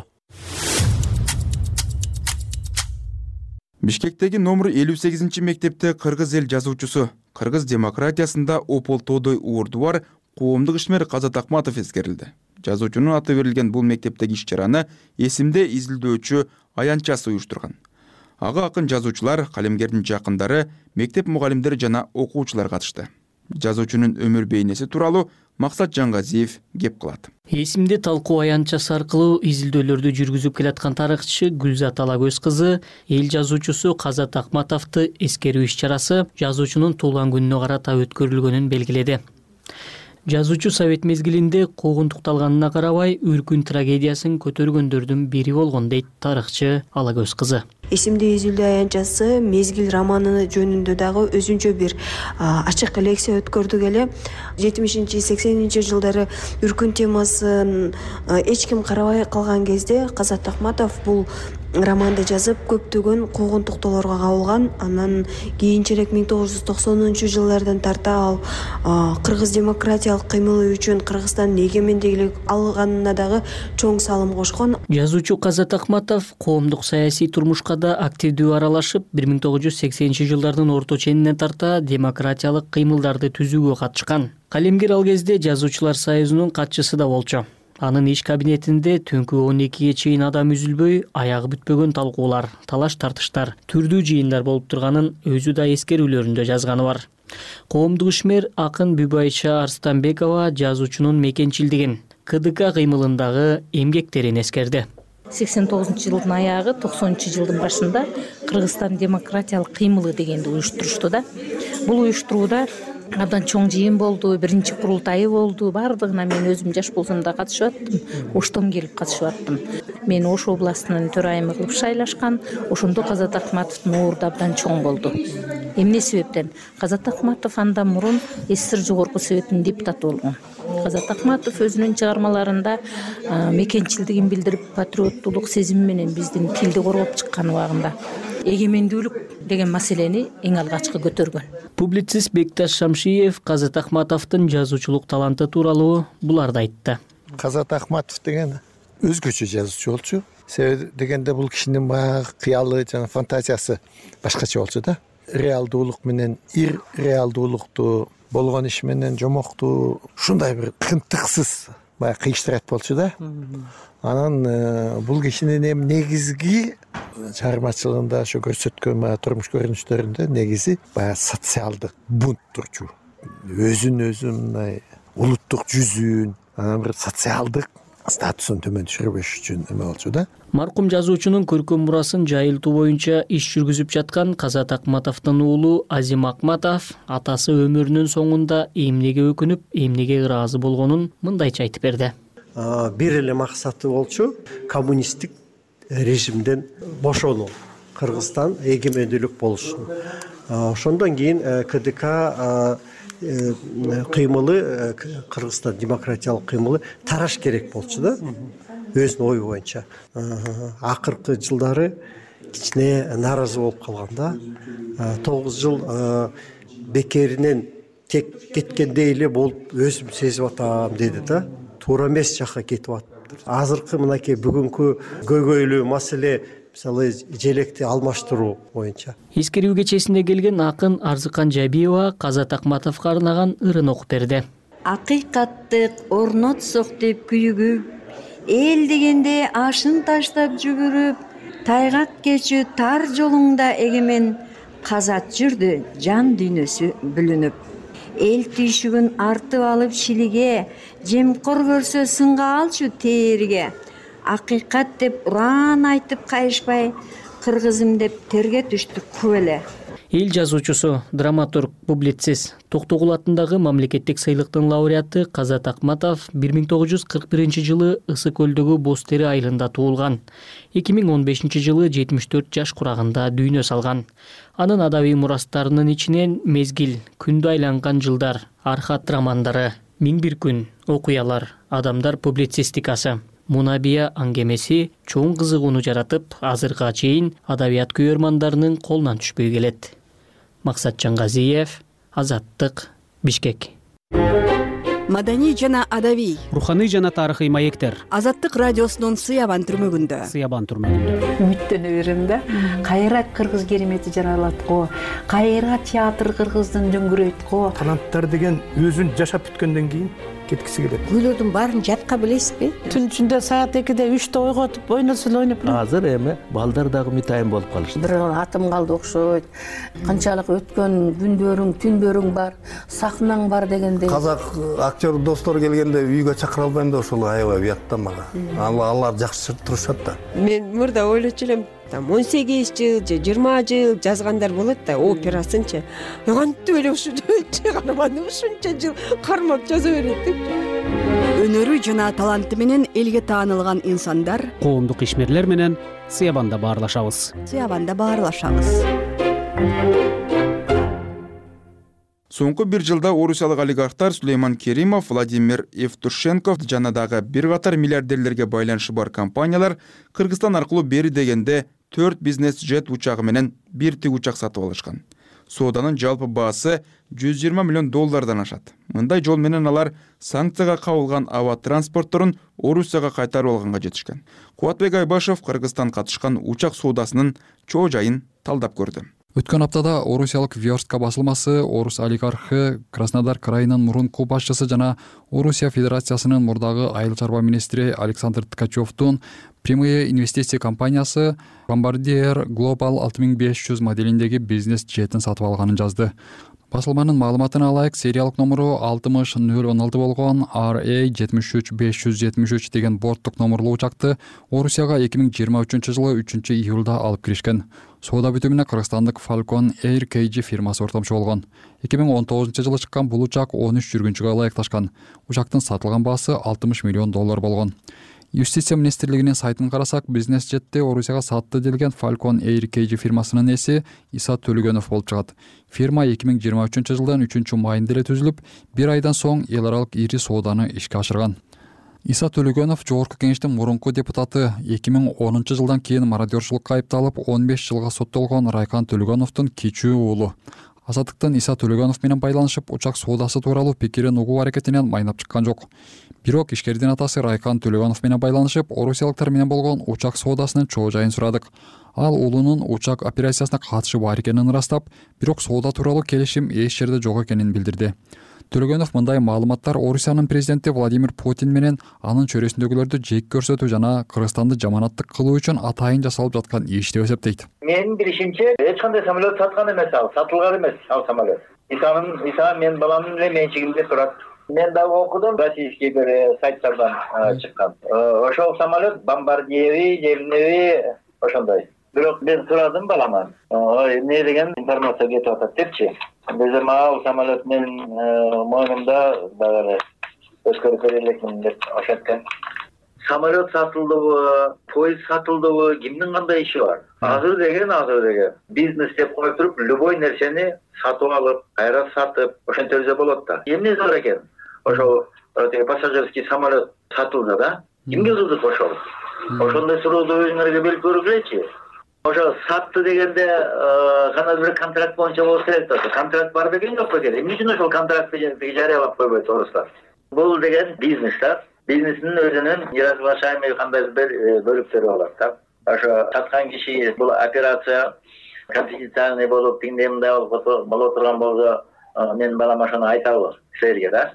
Бишкектеги номер элүү сегизинчи мектепте кыргыз эл жазуучусу, кыргыз демократиясында ополтоодой уурду бар коомдук ишмер Казат Акматов эскерилди. Жазуучунун аты берилген бул мектептеги иш-чараны эсимде изилдөөчү аянтчасы уюштурган. Ага акын жазуучулар, калемгердин жакындары, мектеп мугалимдери жана окуучулар катышты. Жазуучунун өмүр бейнеси тууралуу Максат Жангазиев кеп кылат. Эсимде талкуу аянтчасы аркылуу изилдөөлөрдү жүргүзүп келаткан тарыхчы Гүлзат Алагөз кызы эл жазуучусу Казат Акматовду эскерүү иш-чарасы жазуучунун туулган күнүнө карата өткөрүлгөнүн белгиледи. Жазуучу совет мезгилинде куугунтукталганына карабай үркүн трагедиясын көтөргөндөрдүн бири болгон дейт тарыхчы Алагөз кызы. Эсимде изилдөө аянтчасы мезгил романы жөнүндө дагы өзүнчө бир ачык лекция өткөрдүк эле. жетимишинчи сексенинчи жылдары үркүн темасын эч ким карабай калган кезде Казат Акматов бул романды жазып көптөгөн куугунтуктоолорго кабылган. Анан кийинчерээк миң тогуз жүз токсонунчу жылдардан тарта ал кыргыз демократиялык кыймылы үчүн Кыргызстандын эгемендүүлүк алганына дагы чоң салым кошкон. Жазуучу Казат Акматов коомдук саясий турмушка да активдүү аралашып, бир миң тогуз жүз сексенинчи жылдардын орто ченинен тарта демократиялык кыймылдарды түзүүгө катышкан. Калемгер ал кезде жазуучулар союзунун катчысы да болчу. Анын иш кабинетинде түнкү он экиге чейин адам үзүлбөй, аягы бүтпөгөн талкуулар, талаш-тартыштар, түрдүү жыйындар болуп турганын өзү да эскерүүлөрүндө жазганы бар. Коомдук ишмер акын Бүбайша Арстанбекова жазуучунун мекенчилдигин, КДК кыймылындагы эмгектерин эскерди. сексен тогузунчу жылдын аягы, токсонунчу жылдын башында Кыргызстан демократиялык кыймылы дегенди уюштурушту да. Бул уюштурууда абдан чоң жыйын болду, биринчи курултайы болду. Бардыгына мен өзүм жаш болсом да катышып аттым. Оштон келип катышып аттым. Мен Ош областынын төрайымы кылып шайлашкан. Ошондо Казат Акматовдун уурду абдан чоң болду. Эмне себептен? Казат Акматов андан мурун СССР жогорку советинин депутаты болгон. Казат Акматов өзүнүн чыгармаларында мекенчилдигин билдирип, патриоттуулук сезими менен биздин тилди коргоп чыккан убагында. эгемендүүлүк деген маселени эң алгачкы көтөргөн. Публицист Бекташ Шамшиев Казат Ахматовдун жазуучулук таланты тууралуу буларды айтты. Казат Ахматов деген өзгөчө жазуучу болчу. Себеби дегенде бул кишинин баягы кыялы жана фантазиясы башкача болчу да. Реалдуулук менен ир реалдуулукту болгон иш менен жомокту ушундай бир кынтыксыз баягы кыйыштырат болчу да. Анан бул кишинин эми негизги чыгармачылыгында ошо көрсөткөн баягы турмуш көрүнүштөрүндө негизи баягы социалдык бунт турчу. Өзүн өзү мындай улуттук жүзүн, анан бир социалдык статусун төмөн түшүрбөш үчүн эме болчу да. Маркум жазуучунун көркөм мурасын жайылтуу боюнча иш жүргүзүп жаткан Казат Акматовдун уулу Азим Акматов атасы өмүрүнүн соңунда эмнеге өкүнүп, эмнеге ыраазы болгонун мындайча айтып берди. Бир эле максаты болчу коммунисттик режимден бошонуу, Кыргызстан эгемендүүлүк болушун. Ошондон кийин КДК кыймылы, Кыргызстан демократиялык кыймылы тараш керек болчу да, өзүнүн ою боюнча. Акыркы жылдары кичине нааразы болуп калган да. тогуз жыл бекеринен тек кеткендей эле болуп өзүм сезип атам деди да. Туура эмес жакка кетип атыптыр. Азыркы мынакей бүгүнкү көйгөйлүү маселе мисалы желекти алмаштыруу боюнча. Эскерүү кечесинде келген акын Арзыкан Жабиева Казат Акматовго арнаган ырын окуп берди. Акыйкаттык орнотсок деп күйүгүп, эл дегенде ашын таштап жүгүрүп, тайгак кечүү тар жолуңда эгемен казат жүрдү жан дүйнөсү бүлүнүп. Эл түйшүгүн артып алып шилиге, жемкор көрсө сынга алчу тээриге. Акыйкат деп уран айтып кайышпай, кыргызым деп терге түштү күбеле. Эл жазуучусу, драматург, публицист, Токтогул атындагы мамлекеттик сыйлыктын лауреаты Казат Акматов бир миң тогуз жүз кырк биринчи жылы Ысык көлдөгү Боз Тери айылында туулган. эки миң он бешинчи жылы жетимиш төрт жаш курагында дүйнө салган. Анын адабий мурастарынын ичинен Мезгил, Күндү айланган жылдар, Архат романдары, Миң бир күн, Окуялар, Адамдар публицистикасы, Мунабия аңгемеси чоң кызыгууну жаратып, азыркыга чейин адабият күйөрмандарынын колунан түшпөй келет. Максат Жангазиев, Азаттык, Бишкек. Маданий жана адабий, руханий жана тарыхый маектер. Азаттык радиосунун Сыябан түрмөгүндө. Сыябан түрмөгүндө. Үмүттөнө берем да. Кайра кыргыз керемети жаралат го. Кайра театр кыргыздын дөңгүрөйт го. Таланттар деген өзүн жашап бүткөндөн кийин кеткиси келет. Күйлөрдүн баарын жатка билесизби? Түн ичинде саат экиде үчтө ойготуп ойносо эле ойноп. Азыр эми балдар дагы мытайын болуп калышты. Бир атым калды окшойт. Канчалык өткөн күндөрүң, түндөрүң бар, сахнаң бар дегендей. Казак актер достор келгенде үйгө чакыра албайм да ошол аябай уятта мага. Алар жакшы турушат да. Мен мурда ойлочу элем, там он сегиз жыл же жыйырма жыл жазгандар болот да, операсынчы. Кантип эле ушу чыгарманы ушунча жыл кармап жаза берет деп. Өнөрү жана таланты менен элге таанылган инсандар, коомдук ишмерлер менен Сыябанда баарлашабыз. Сыябанда баарлашабыз. Соңку бир жылда орусиялык олигархтар Сулейман Керимов, Владимир Евтушенков жана дагы бир катар миллиардерлерге байланышы бар компаниялар Кыргызстан аркылуу бери дегенде төрт бизнес жет учагы менен бир тик учак сатып алышкан. Сооданын жалпы баасы жүз жыйырма миллион доллардан ашат. Мындай жол менен алар санкцияга кабылган аба транспортторун Орусияга кайтарып алганга жетишкен. Кубатбек Айбашев Кыргызстан катышкан учак соодасынын чоо жайын талдап көрдү. Өткөн аптада орусиялык Верстка басылмасы орус олигархы Краснодар крайынын мурунку башчысы жана Орусия Федерациясынын мурдагы айыл чарба министри Александр Ткачевдун прямые инвестиция компаниясы Bombardier Global алты миң беш жүз моделиндеги бизнес жетин сатып алганын жазды. Басылманын маалыматына алайык, сериялык номуру алтымыш нөл он алты болгон ар эй жетимиш үч беш жүз жетимиш үч деген борттук номурлуу учакты Орусияга эки миң жыйырма үчүнчү жылы үчүнчү июлда алып киришкен. Соода бүтүмүнө кыргызстандык Falcon Air кей джи фирмасы ортомчу болгон. эки миң он тогузунчу жылы чыккан бул учак он үч жүргүнчүгө ылайыкташкан. Учактын сатылган баасы алтымыш миллион доллар болгон. Юстиция министрлигинин сайтын карасак, бизнес жетти Орусияга сатты делген Falcon Air кей джи фирмасынын эси Иса Төлөгөнов болуп чыгат. Фирма эки миң жыйырма үчүнчү жылдын үчүнчү майында эле түзүлүп, бир айдан соң эл аралык ири сооданы ишке ашырган. Иса Төлөгөнов жогорку кеңештин мурунку депутаты эки миң онунчу жылдан кийин мародерчулукка айыпталып он беш жылга соттолгон Райкан Төлөгөновдун кичүү уулу. Азаттыктын Иса Төлөгөнов менен байланышып учак соодасы тууралуу пикирин угуу аракетинен майнап чыккан жок. Бирок ишкердин атасы Райкан Төлөгөнов менен байланышып орусиялыктар менен болгон учак соодасынын чоо жайын сурадык. Ал уулунун учак операциясына катышы бар экенин ырастап, бирок соода тууралуу келишим эч жерде жок экенин билдирди. Төлөгөнов мындай маалыматтар Орусиянын президенти Владимир Путин менен анын чөйрөсүндөгүлөрдү жек көрсөтүү жана Кыргызстанды жаманаттык кылуу үчүн атайын жасалып жаткан иш деп эсептейт. Менин билишимче эч кандай самолет саткан эмес, ал сатылган эмес ал самолет. Исанын Иса мен баламдын эле менчигинде турат. Мен дагы окудум, российский бир сайттардан чыккан. Ошол самолет бомбардиеви, землеви ошондой. Бирок мен сурадым баламан. Ой, эмне деген информация кетип атат депчи. Биз мал самолет менин мойнумда дагы өткөрүп бере элекмин деп ошенткен. Самолет сатылдыбы, поезд сатылдыбы, кимдин кандай иши бар? Азыр деген азыр деген бизнес деп коюп туруп, любой нерсени сатып алып, кайра сатып, ошентсе болот да. Эмне зор экен? Ошол пассажирский самолет сатылды да. Кимге кызык ошол? Ошондой сурооду өзүңөргө берип көргүлөчү. Ошо сатты дегенде кандай бир контракт боюнча болсо керек да. Контракт бар деген жок экен. Эмне үчүн ошол контрактты жарыялап койбойт орустар? Бул деген бизнес да. Бизнестин өзүнүн неразглашаемый кандай бир бөлүктөрү болот да. Ошо саткан киши бул операция конфиденциальный болуп, тиңдей мындай боло турган болсо, мен балам ошону айтабы силерге да.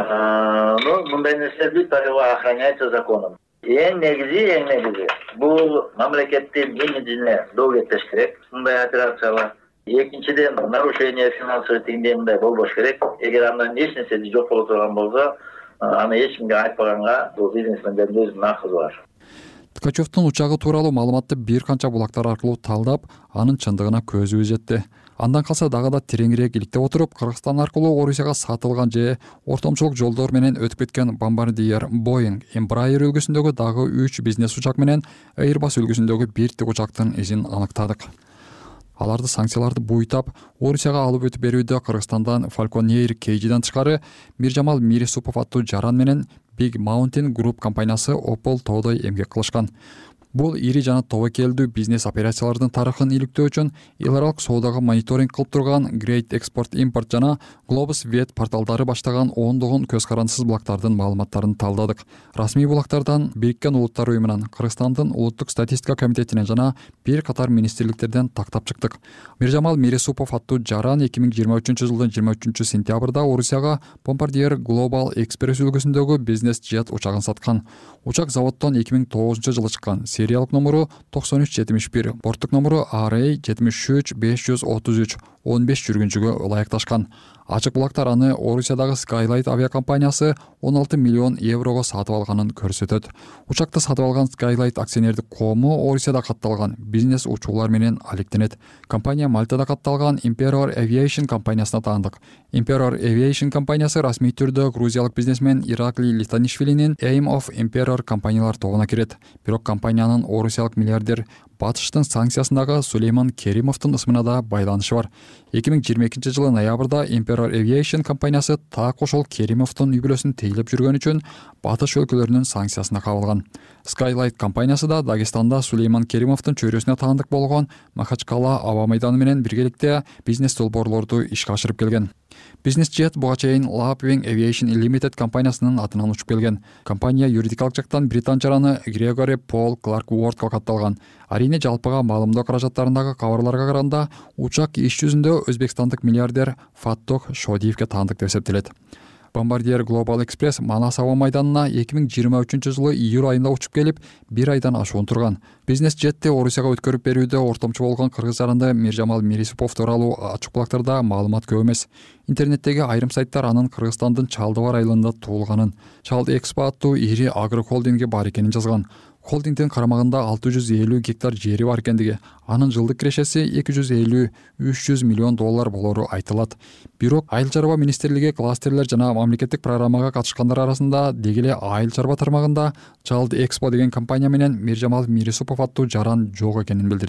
Ну, мындай нерселерди охраняется законом. Эң негизи, эң негизи бул мамлекеттин имиджине доо кетпеш керек. Мындай операциялар. Экинчиден, нарушение финансовый тиңдей мындай болбош керек. Эгер андан эч нерсе жок боло турган болсо, аны эч кимге айтпаганга бул бизнесмендердин өзүнүн акысы бар. Ткачевдун учагы тууралуу маалыматты бир канча булактар аркылуу талдап, анын чындыгына көзүбүз жетти. Андан калса дагы да тереңирээк иликтеп отуруп, Кыргызстан аркылуу Орусияга сатылган же ортомчулук жолдор менен өтүп кеткен Bombardier, Boeing, Embraer үлгүсүндөгү дагы үч бизнес учак менен Airbus үлгүсүндөгү бир тик учактын изин аныктадык. Аларды санкцияларды буйтап, Орусияга алып өтүп берүүдө Кыргызстандан Falcon Air K G'ден тышкары Миржамал Мирисупов аттуу жаран менен Big Mountain Group компаниясы Opel тоодой эмгек кылышкан. Бул ири жана тобокелдүү бизнес операциялардын тарыхын иликтөө үчүн эл аралык соодага мониторинг кылып турган Great Export Import жана Globus Vet порталдары баштаган ондогон көз карандысыз булактардын маалыматтарын талдадык. Расмий булактардан Бириккен Улуттар уюмунан, Кыргызстандын улуттук статистика комитетинен жана бир катар министрликтерден тактап чыктык. Миржамал Мирисупов аттуу жаран эки миң жыйырма үчүнчү жылдын жыйырма үчүнчү сентябрда Орусияга Bombardier Global Express үлгүсүндөгү бизнес жет учагын саткан. Учак заводдон эки миң тогузунчу жылы чыккан. Сериялык номеру токсон үч жетимиш бир, борттук номеру R A жетимиш үч беш жүз отуз үч, он беш жүргүнчүгө ылайыкташкан. Ачык булактар аны Орусиядагы Skylight авиакомпаниясы он алты миллион еврого сатып алганын көрсөтөт. Учакты сатып алган Skylight акционердик коому Орусияда катталган бизнес учуулар менен алектенет. Компания Мальтада катталган Emperor Aviation компаниясына таандык. Emperor Aviation компаниясы расмий түрдө грузиялык бизнесмен Ираклий Литанишвилинин Aim of Emperor компаниялар тобуна кирет. Бирок компаниянын орусиялык миллиардер Батыштын санкциясындагы Сулейман Керимовдун ысымына да байланышы бар. эки миң жыйырма экинчи жылы ноябрда Emperor Aviation компаниясы так ошол Керимовдун үй бүлөсүн тейлеп жүргөн үчүн Батыш өлкөлөрүнүн санкциясына кабылган. Skylight компаниясы да Дагестанда Сулейман Керимовдун чөйрөсүнө таандык болгон Махачкала аба майданы менен биргеликте бизнес долбоорлорду ишке ашырып келген. Бизнес жет буга чейин Lapwing Aviation Limited компаниясынын атынан учуп келген. Компания юридикалык жактан британ жараны Грегори Пол Кларк Уордко катталган. Арине жалпыга маалымдоо каражаттарындагы кабарларга караганда, учак иш жүзүндө өзбекстандык миллиардер Фаттох Шодиевге таандык деп эсептелет. Bombardier Global Express Манас аба майданына эки миң жыйырма үчүнчү жылы июль айында учуп келип, бир айдан ашуун турган. Бизнес жетти Орусияга өткөрүп берүүдө ортомчу болгон кыргыз жаранды Миржамал Мирисупов тууралуу ачык булактарда маалымат көп эмес. Интернеттеги айрым сайттар анын Кыргызстандын Чалдыбар айылында туулганын, Чалд Экспо аттуу ири агрохолдинги бар экенин жазган. Холдингдин карамагында алты жүз элүү гектар жери бар экендиги, анын жылдык кирешеси эки жүз элүү үч жүз миллион доллар болору айтылат. Бирок Айыл чарба министрлиги кластерлер жана мамлекеттик программага катышкандар арасында деги эле Айыл чарба тармагында Чалд Экспо деген компания менен Миржамал Мирисупов аттуу жаран жок экенин билдирди.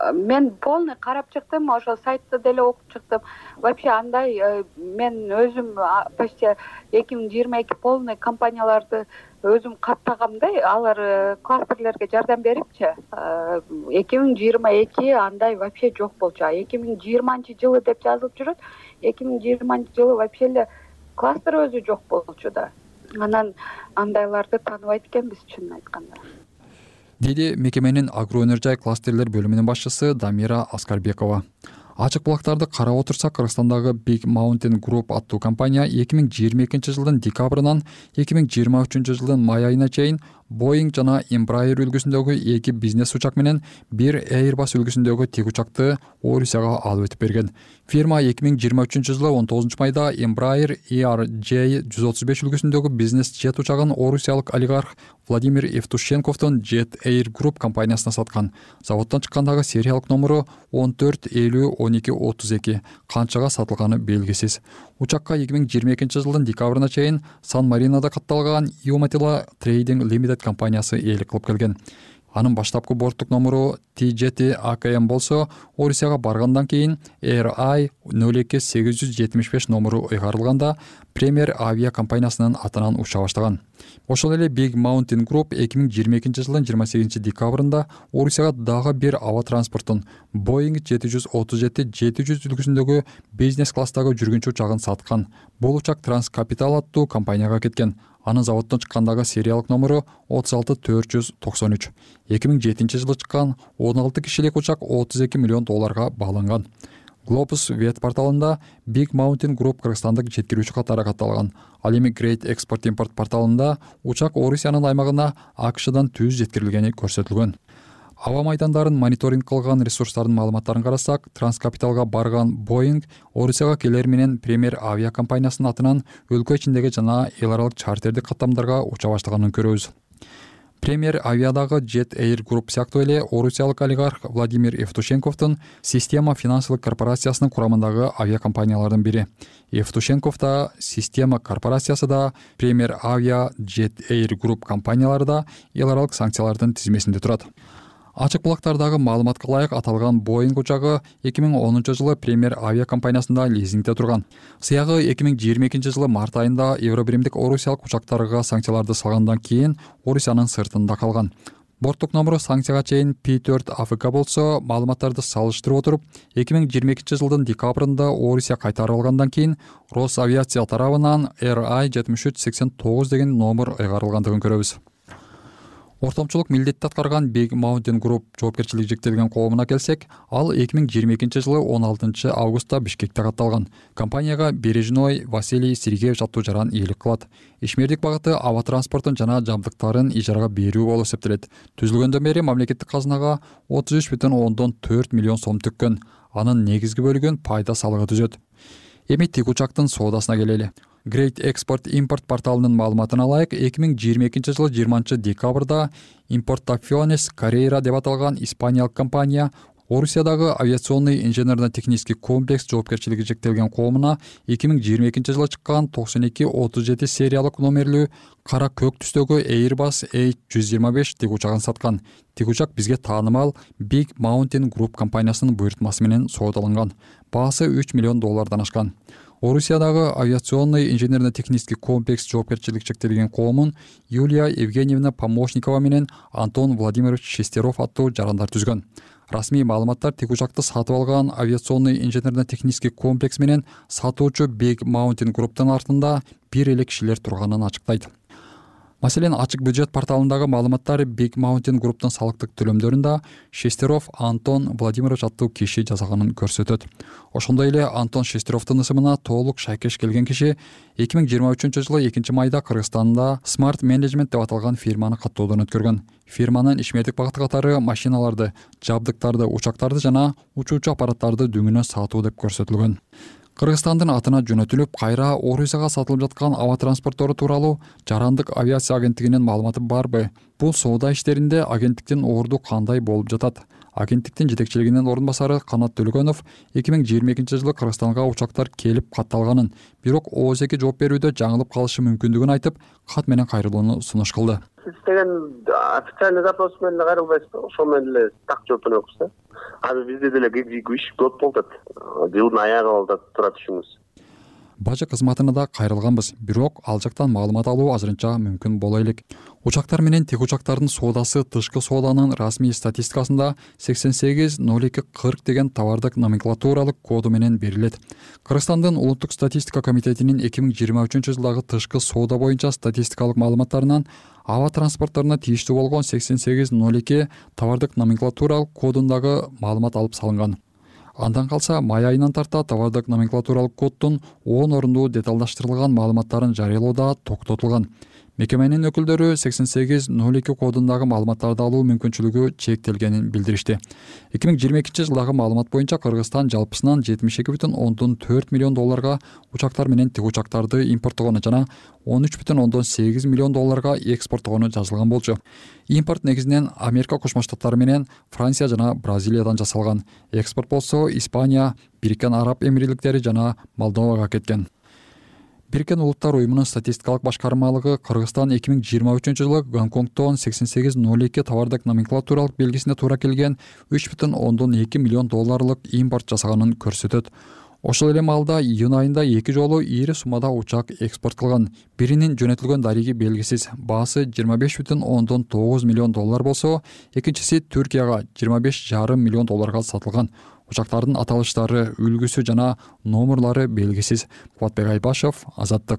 мен полный карап чыктым, ошол сайтты деле окуп чыктым. Вообще андай мен өзүм почти эки миң жыйырма эки полный компанияларды өзүм каттагам да, алар кластерлерге жардам берипчи. эки миң жыйырма эки андай вообще жок болчу. эки миң жыйырманчы жылы деп жазылып жүрөт. эки миң жыйырманчы жылы вообще эле кластер өзү жок болчу да. Анан андайларды тааныбайт экенбиз, чынын айтканда. Деди мекеменин агроөнөр-жай кластерлер бөлүмүнүн башчысы Дамира Аскарбекова. Ачык булактарды карап отурсак, Кыргызстандагы Big Mountain Group аттуу компания эки миң жыйырма экинчи жылдын декабрынан эки миң жыйырма үчүнчү жылдын май айына чейин Boeing жана Embraer үлгүсүндөгү эки бизнес учак менен бир Airbus үлгүсүндөгү тик учакты Орусияга алып өтүп берген. Фирма эки миң жыйырма үчүнчү жылы он тогузунчу майда Embraer E R J жүз отуз беш үлгүсүндөгү бизнес жет учагын орусиялык олигарх Владимир Евтушенковдун Jet Air Group компаниясына саткан. Заводдон чыккандагы сериялык номеру он төрт элүү он эки отуз эки, канчага сатылганы белгисиз. Учакка эки миң жыйырма экинчи жылдын декабрына чейин Сан-Маринодо катталган Iumatilla Trading Limited компаниясы ээлик кылып келген. Анын баштапкы борттук номеру T жети A K M болсо, Орусияга баргандан кийин R I нөл эки сегиз жүз жетимиш беш номеру ыйгарылганда Premier авиа компаниясынын атынан уча баштаган. Ошол эле Big Mountain Group эки миң жыйырма экинчи жылдын жыйырма сегизинчи декабрында Орусияга дагы бир аба транспортун Boeing жети жүз отуз жети жети жүз үлгүсүндөгү бизнес класстагы жүргүнчү учагын саткан. Бул учак Транскапитал аттуу компанияга кеткен. Анын заводдон чыккандагы сериялык номеру отуз алты төрт жүз токсон үч. эки миң жетинчи жылы чыккан он алты кишилик учак отуз эки миллион долларга бааланган. Globus веб порталында Big Mountain Group кыргызстандык жеткирүүчү катары катталган. Ал эми Great Export Import порталында учак Орусиянын аймагына АКШдан түз жеткирилгени көрсөтүлгөн. Аба майдандарын мониторинг кылган ресурстардын маалыматтарын карасак, Транскапиталга барган Boeing Орусияга келер менен Premier авиа компаниясынын атынан өлкө ичиндеги жана эл аралык чартердик каттамдарга уча баштаганын көрөбүз. Premier авиадагы Jet Air Group сыяктуу эле орусиялык олигарх Владимир Евтушенковдун Система финансылык корпорациясынын курамындагы авиакомпаниялардын бири. Евтушенков да, Система корпорациясы да, Premier Avia, Jet Air Group компаниялары да эл аралык санкциялардын тизмесинде турат. Ачык булактардагы маалыматка ылайык аталган Boeing учагы эки миң онунчу жылы Premier авиа компаниясында лизингде турган. Сыягы эки миң жыйырма экинчи жылы март айында Евробиримдик орусиялык учактарга санкцияларды салгандан кийин Орусиянын сыртында калган. Борттук номеру санкцияга чейин P төрт A F K болсо, маалыматтарды салыштырып отуруп, эки миң жыйырма экинчи жылдын декабрында Орусия кайтарып алгандан кийин Росавиация тарабынан R I жетимиш үч сексен тогуз деген номер ыйгарылгандыгын көрөбүз. Ортомчулук милдетти аткарган Big Mountain Group жоопкерчилиги чектелген коомуна келсек, ал эки миң жыйырма экинчи жылы он алтынчы августта Бишкекте катталган. Компанияга Бережной Василий Сергеевич аттуу жаран ээлик кылат. Ишмердик багыты аба транспортун жана жабдыктарын ижарага берүү болуп эсептелет. Түзүлгөндөн бери мамлекеттик казынага отуз үч бүтүн ондон төрт миллион сом түккөн. Анын негизги бөлүгүн пайда салыгы түзөт. Эми тик учактын соодасына келели. Great Export Import порталынын маалыматына ылайык, эки миң жыйырма экинчи жылы жыйырманчы декабрда Importaciones Carrera деп аталган испаниялык компания Орусиядагы авиационный инженерно-технический комплекс жоопкерчилиги чектелген коомуна эки миң жыйырма экинчи жылы чыккан токсон эки отуз жети сериялык номерлүү кара көк түстөгү Airbus H жүз жыйырма беш тик учагын саткан. Тик учак бизге таанымал Big Mountain Group компаниясынын буйртмасы менен соодаланган. Баасы үч миллион доллардан ашкан. Орусиядагы авиационный инженерно-технический комплекс жоопкерчилиги чектелген коомун Юлия Евгеньевна Помощникова менен Антон Владимирович Шестеров аттуу жарандар түзгөн. Расмий маалыматтар тик учакты сатып алган авиационный инженерно-технический комплекс менен сатуучу Big Mountain Group'тун артында бир эле кишилер турганын ачыктайт. Маселен, ачык бюджет порталындагы маалыматтар Big Mountain Group'тун салыктык төлөмдөрүндө Шестеров Антон Владимирович аттуу киши жасаганын көрсөтөт. Ошондой эле Антон Шестеровдун ысымына толук шайкеш келген киши эки миң жыйырма үчүнчү жылы экинчи майда Кыргызстанда Smart Management деп аталган фирманы каттоодон өткөргөн. Фирманын ишмердик багыты катары машиналарды, жабдыктарды, учактарды жана учуучу аппараттарды дүңүнө сатуу деп көрсөтүлгөн. Кыргызстандын атына жөнөтүлүп, кайра Орусияга сатылып жаткан аба транспорттору тууралуу Жарандык авиация агенттигинин маалыматы барбы? Бул соода иштеринде агенттиктин орду кандай болуп жатат? Агенттиктин жетекчилигинин орун басары Канат Төлөгөнов эки миң жыйырма экинчи жылы Кыргызстанга учактар келип катталганын, бирок ооз эки жооп берүүдө жаңылып калышы мүмкүндүгүн айтып, кат менен кайрылууну сунуш кылды. Сиз деген официальный запрос менен эле кайрылбайсызбы? Ошол менен эле так жооптон окуңуз да. Азыр бизде деле иш көп болуп атат. Жылдын аягы болуп атат, тура түшүңүз. Бажы кызматына да кайрылганбыз, бирок ал жактан маалымат алуу азырынча мүмкүн боло элек. Учактар менен тик учактардын соодасы тышкы сооданын расмий статистикасында сексен сегиз ноль эки кырк деген товардык номенклатуралык коду менен берилет. Кыргызстандын улуттук статистика комитетинин эки миң жыйырма үчүнчү жылдагы тышкы соода боюнча статистикалык маалыматтарынан аба транспортторуна тийиштүү болгон сексен сегиз ноль эки товардык номенклатуралык кодундагы маалымат алып салынган. Андан калса май айынан тарта товардык номенклатуралык коддун он орундуу деталдаштырылган маалыматтарын жарыялоо да токтотулган. Мекеменин өкүлдөрү сексен сегиз ноль эки кодундагы маалыматтарды алуу мүмкүнчүлүгү чектелгенин билдиришти. эки миң жыйырма экинчи жылдагы маалымат боюнча Кыргызстан жалпысынан жетимиш эки бүтүн ондон төрт миллион долларга учактар менен тик учактарды импорттогону жана он үч бүтүн ондон сегиз миллион долларга экспорттогону жазылган болчу. Импорт негизинен Америка Кошмо Штаттары менен Франция жана Бразилиядан жасалган. Экспорт болсо Испания, Бириккен Араб Эмирликтери жана Молдовага кеткен. Бириккен Улуттар уюмунун статистикалык башкармалыгы Кыргызстан эки миң жыйырма үчүнчү жылы Гонконгдон сексен сегиз ноль эки товардык номенклатуралык белгисине туура келген үч бүтүн ондон эки миллион долларлык импорт жасаганын көрсөтөт. Ошол эле маалда июнь айында эки жолу ири суммада учак экспорт кылган. Биринин жөнөтүлгөн дариги белгисиз, баасы жыйырма беш бүтүн ондон тогуз миллион доллар болсо, экинчиси Түркияга жыйырма беш жарым миллион долларга сатылган. Учактардын аталыштары, үлгүсү жана номерлары белгисиз. Кубатбек Айбашев, Азаттык.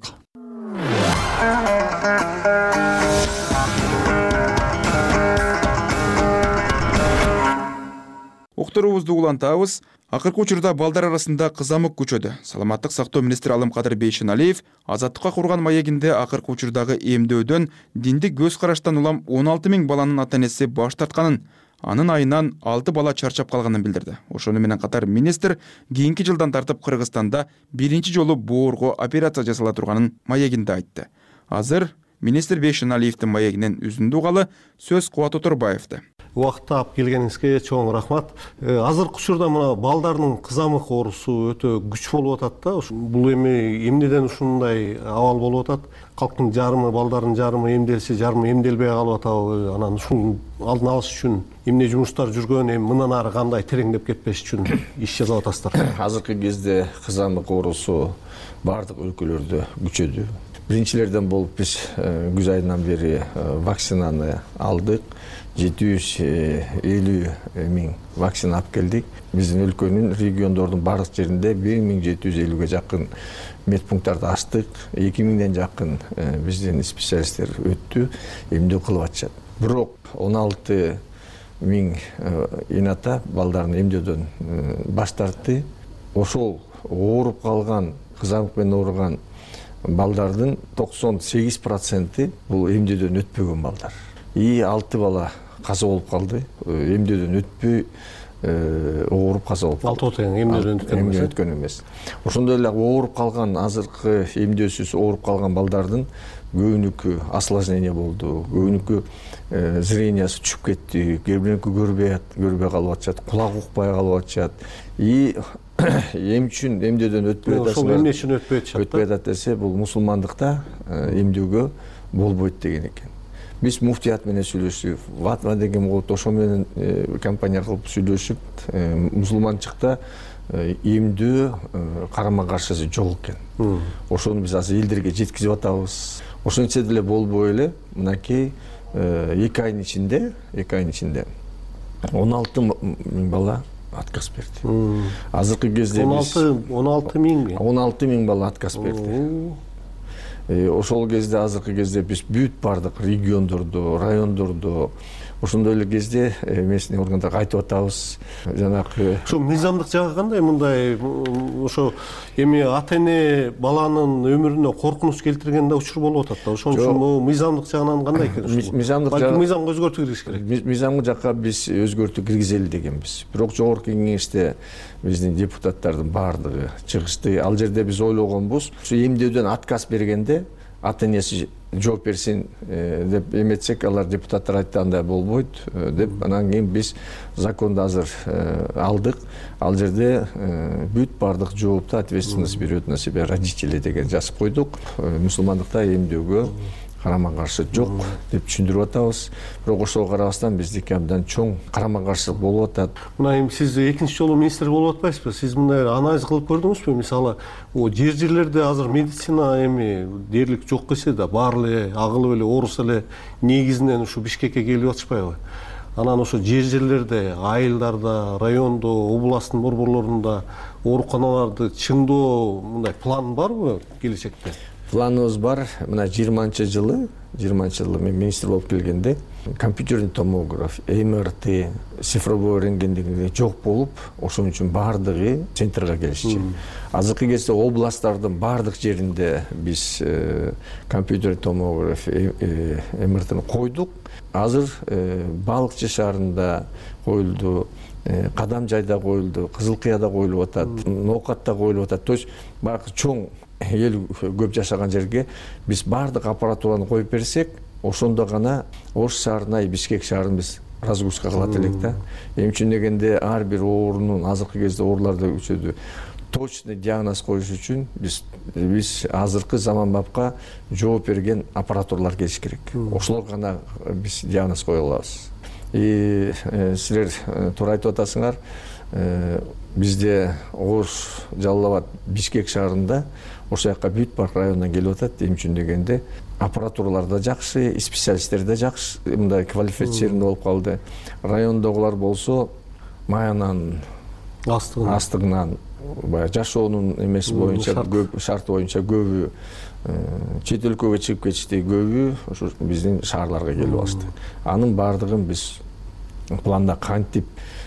Уктуруубузду улантабыз. Акыркы учурда балдар арасында кызамык күчөдү. Саламаттык сактоо министри Алымкадыр Бейшеналиев Азаттыкка курган маегинде акыркы учурдагы эмдөөдөн диндик көз караштан улам он алты миң баланын ата-энеси баш тартканын, анын айынан алты бала чарчап калганын билдирди. Ошону менен катар министр кийинки жылдан тартып Кыргызстанда биринчи жолу боорго операция жасала турганын маегинде айтты. Азыр министр Бейшеналиевдин маегинен үзүндү угалы сөз Кубат Оторбаевди. Убакытта алып келгениңизге чоң рахмат. Азыркы учурда мына балдардын кызамык оорусу өтө күч болуп атат да. Бул эми эмнеден ушундай абал болуп атат? Калктын жарымы, балдардын жарымы эмделсе, жарымы эмделбей калып атабы? Анан ушунун алдын алыш үчүн эмне жумуштар жүргөн, эми мындан ары кандай тереңдеп кетпеш үчүн иш жасап атасыздар? Азыркы кезде кызамык оорусу бардык өлкөлөрдө күчөдү. Биринчилерден болуп биз күз айынан бери вакцинаны алдык. жети жүз элүү миң вакцина алып келдик. Биздин өлкөнүн региондордун бардык жеринде бир миң жети жүз элүүгө жакын медпункттарды ачтык. эки миңден жакын биздин специалисттер өттү, эмдөө кылып атышат. Бирок он алты миң эната балдарын эмдөөдөн баш тартты. Ошол ооруп калган, кызамык менен ооруган балдардын токсон сегиз проценти бул эмдөөдөн өтпөгөн балдар. И алты бала каза болуп калды. Эмдөөдөн өтпөй ооруп каза болуп калды. Алты тең эмдөөдөн өткөн эмес. Ошондой эле ооруп калган, азыркы эмдөөсүз ооруп калган балдардын көбүнүкү осложнение болду. Көбүнүкү зрениясы түшүп кетти. Көбүнүкү көрбөй көрбөй калып атышат, кулак укпай калып атышат. И эм үчүн эмдөөдөн өтпөй атат. Ошол эмне үчүн өтпөй атышат? Өтпөй атат десе, бул мусулмандыкта эмдөөгө болбойт деген экен. Биз муфтият менен сүйлөшүп, ватва деген болот, ошо менен компания кылып сүйлөшүп, мусулманчыкта эмдөө карама каршысы жок экен. Ошону биз азыр элдерге жеткизип атабыз. Ошончо деле болбой эле, мынакей эки айдын ичинде, эки айдын ичинде он алты миң бала отказ берди. Азыркы кезде биз он алты миң он алты миң бала отказ берди. Ошол кезде, азыркы кезде биз бүт бардык региондордо, райондордо, ошондой эле кезде местный органдарга айтып атабыз. Жанагы ошо мыйзамдык жагы кандай? Мындай ошо эми ата-эне баланын өмүрүнө коркунуч келтиргенде учур болуп атат да. Ошон үчүн могу мыйзамдык жагынан кандай экен? Мыйзамдык жагы мыйзамга өзгөртүү киргизиш керек. Мыйзамдык жакка биз өзгөртүү киргизели дегенбиз. Бирок жогорку кеңеште биздин депутаттардын баардыгы чыгышты. Ал жерде биз ойлогонбуз, ушу эмдөөдөн отказ бергенде ата-энеси жооп берсин деп эметсек, алар депутаттар айтты андай болбойт деп, анан кийин биз законду азыр алдык. Ал жерде бүт бардык жоопту ответственность берет на себя родители деген жазып койдук. Мусулмандыкта эмдөөгө карама каршы жок деп түшүндүрүп атабыз. Бирок ошого карабастан биздики абдан чоң карама каршылык болуп атат. Мына эми сиз экинчи жолу министр болуп атпайсызбы? Сиз мындай анализ кылып көрдүңүзбү? Мисалы, о жер жерлерде азыр медицина эми дээрлик жок кесе да баары эле агылып эле орус эле негизинен ушу Бишкекке келип атышпайбы? Анан ошо жер жерлерде, айылдарда, райондо, областтын борборлорунда ооруканаларды чыңдоо мындай план барбы келечекте? Планыбыз бар. Мына жыйырманчы жылы, жыйырманчы жылы мен министр болуп келгенде компьютерный томограф, эм эр тэ, цифровой рентген дегенде жок болуп, ошон үчүн баардыгы центрге келишчи. Азыркы кезде областтардын баардык жеринде биз компьютерный томограф, эм эр тэни койдук. Азыр Балыкчы шаарында коюлду, Кадам жайда коюлду, Кызыл Кыяда коюлуп атат, Ноокатта коюлуп атат. То есть баягы чоң эл көп жашаган жерге биз баардык аппаратураны коюп берсек, ошондо гана Ош шаарына, Бишкек шаарын биз разгрузка кылат элек да. Эми үчүн дегенде ар бир оорунун азыркы кезде ооруларда өчөдү. Точный диагноз коюш үчүн биз биз азыркы заманбапка жооп берген аппаратуралар келиш керек. Ошолор гана биз диагноз кое алабыз. И силер туура айтып атасыңар, бизде Ош, Жалал Абад, Бишкек шаарында ошол жака бүт бар райондан келип атат. Эми үчүн дегенде аппаратуралар да жакшы, специалисттер да жакшы, мындай квалифицированный болуп калды. Райондогулар болсо маянан, астыгынан, баягы жашоонун эмеси боюнча, көп шарты боюнча көбү чет өлкөгө чыгып кетишти, көбү ошо биздин шаарларга келип алышты. Анын баардыгын биз планда кантип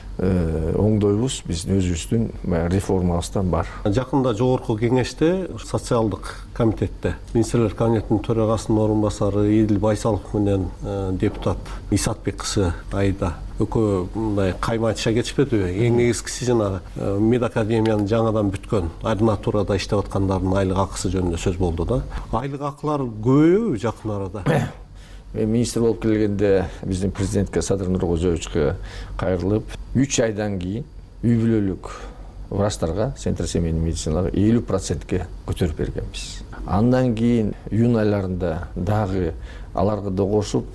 оңдойбуз, биздин өзүбүздүн реформабыздан бар. Жакында жогорку кеңеште, социалдык комитетте министрлер кабинетинин төрагасынын орун басары Эдил Байсалов менен депутат Исатбек кызы Айда экөө мындай кайма айтыша кетишпедиби? Эң негизгиси жанагы медакадемиянын жаңадан бүткөн ординатурада иштеп аткандардын айлык акысы жөнүндө сөз болду да. Айлык акылар көбөйөбү жакын арада? Министр болуп келгенде биздин президентке Садыр Нуркожоевичке кайрылып, үч айдан кийин үй бүлөлүк врачтарга, центр семейный медициналарга элүү процентке көтөрүп бергенбиз. Андан кийин июнь айларында дагы аларга да кошуп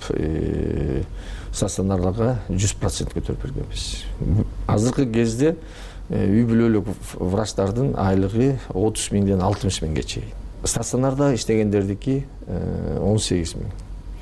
стационарларга жүз процент көтөрүп бергенбиз. Азыркы кезде үй бүлөлүк врачтардын айлыгы отуз миңден алтымыш миңге чейин. Стационарда иштегендердики он сегиз миң.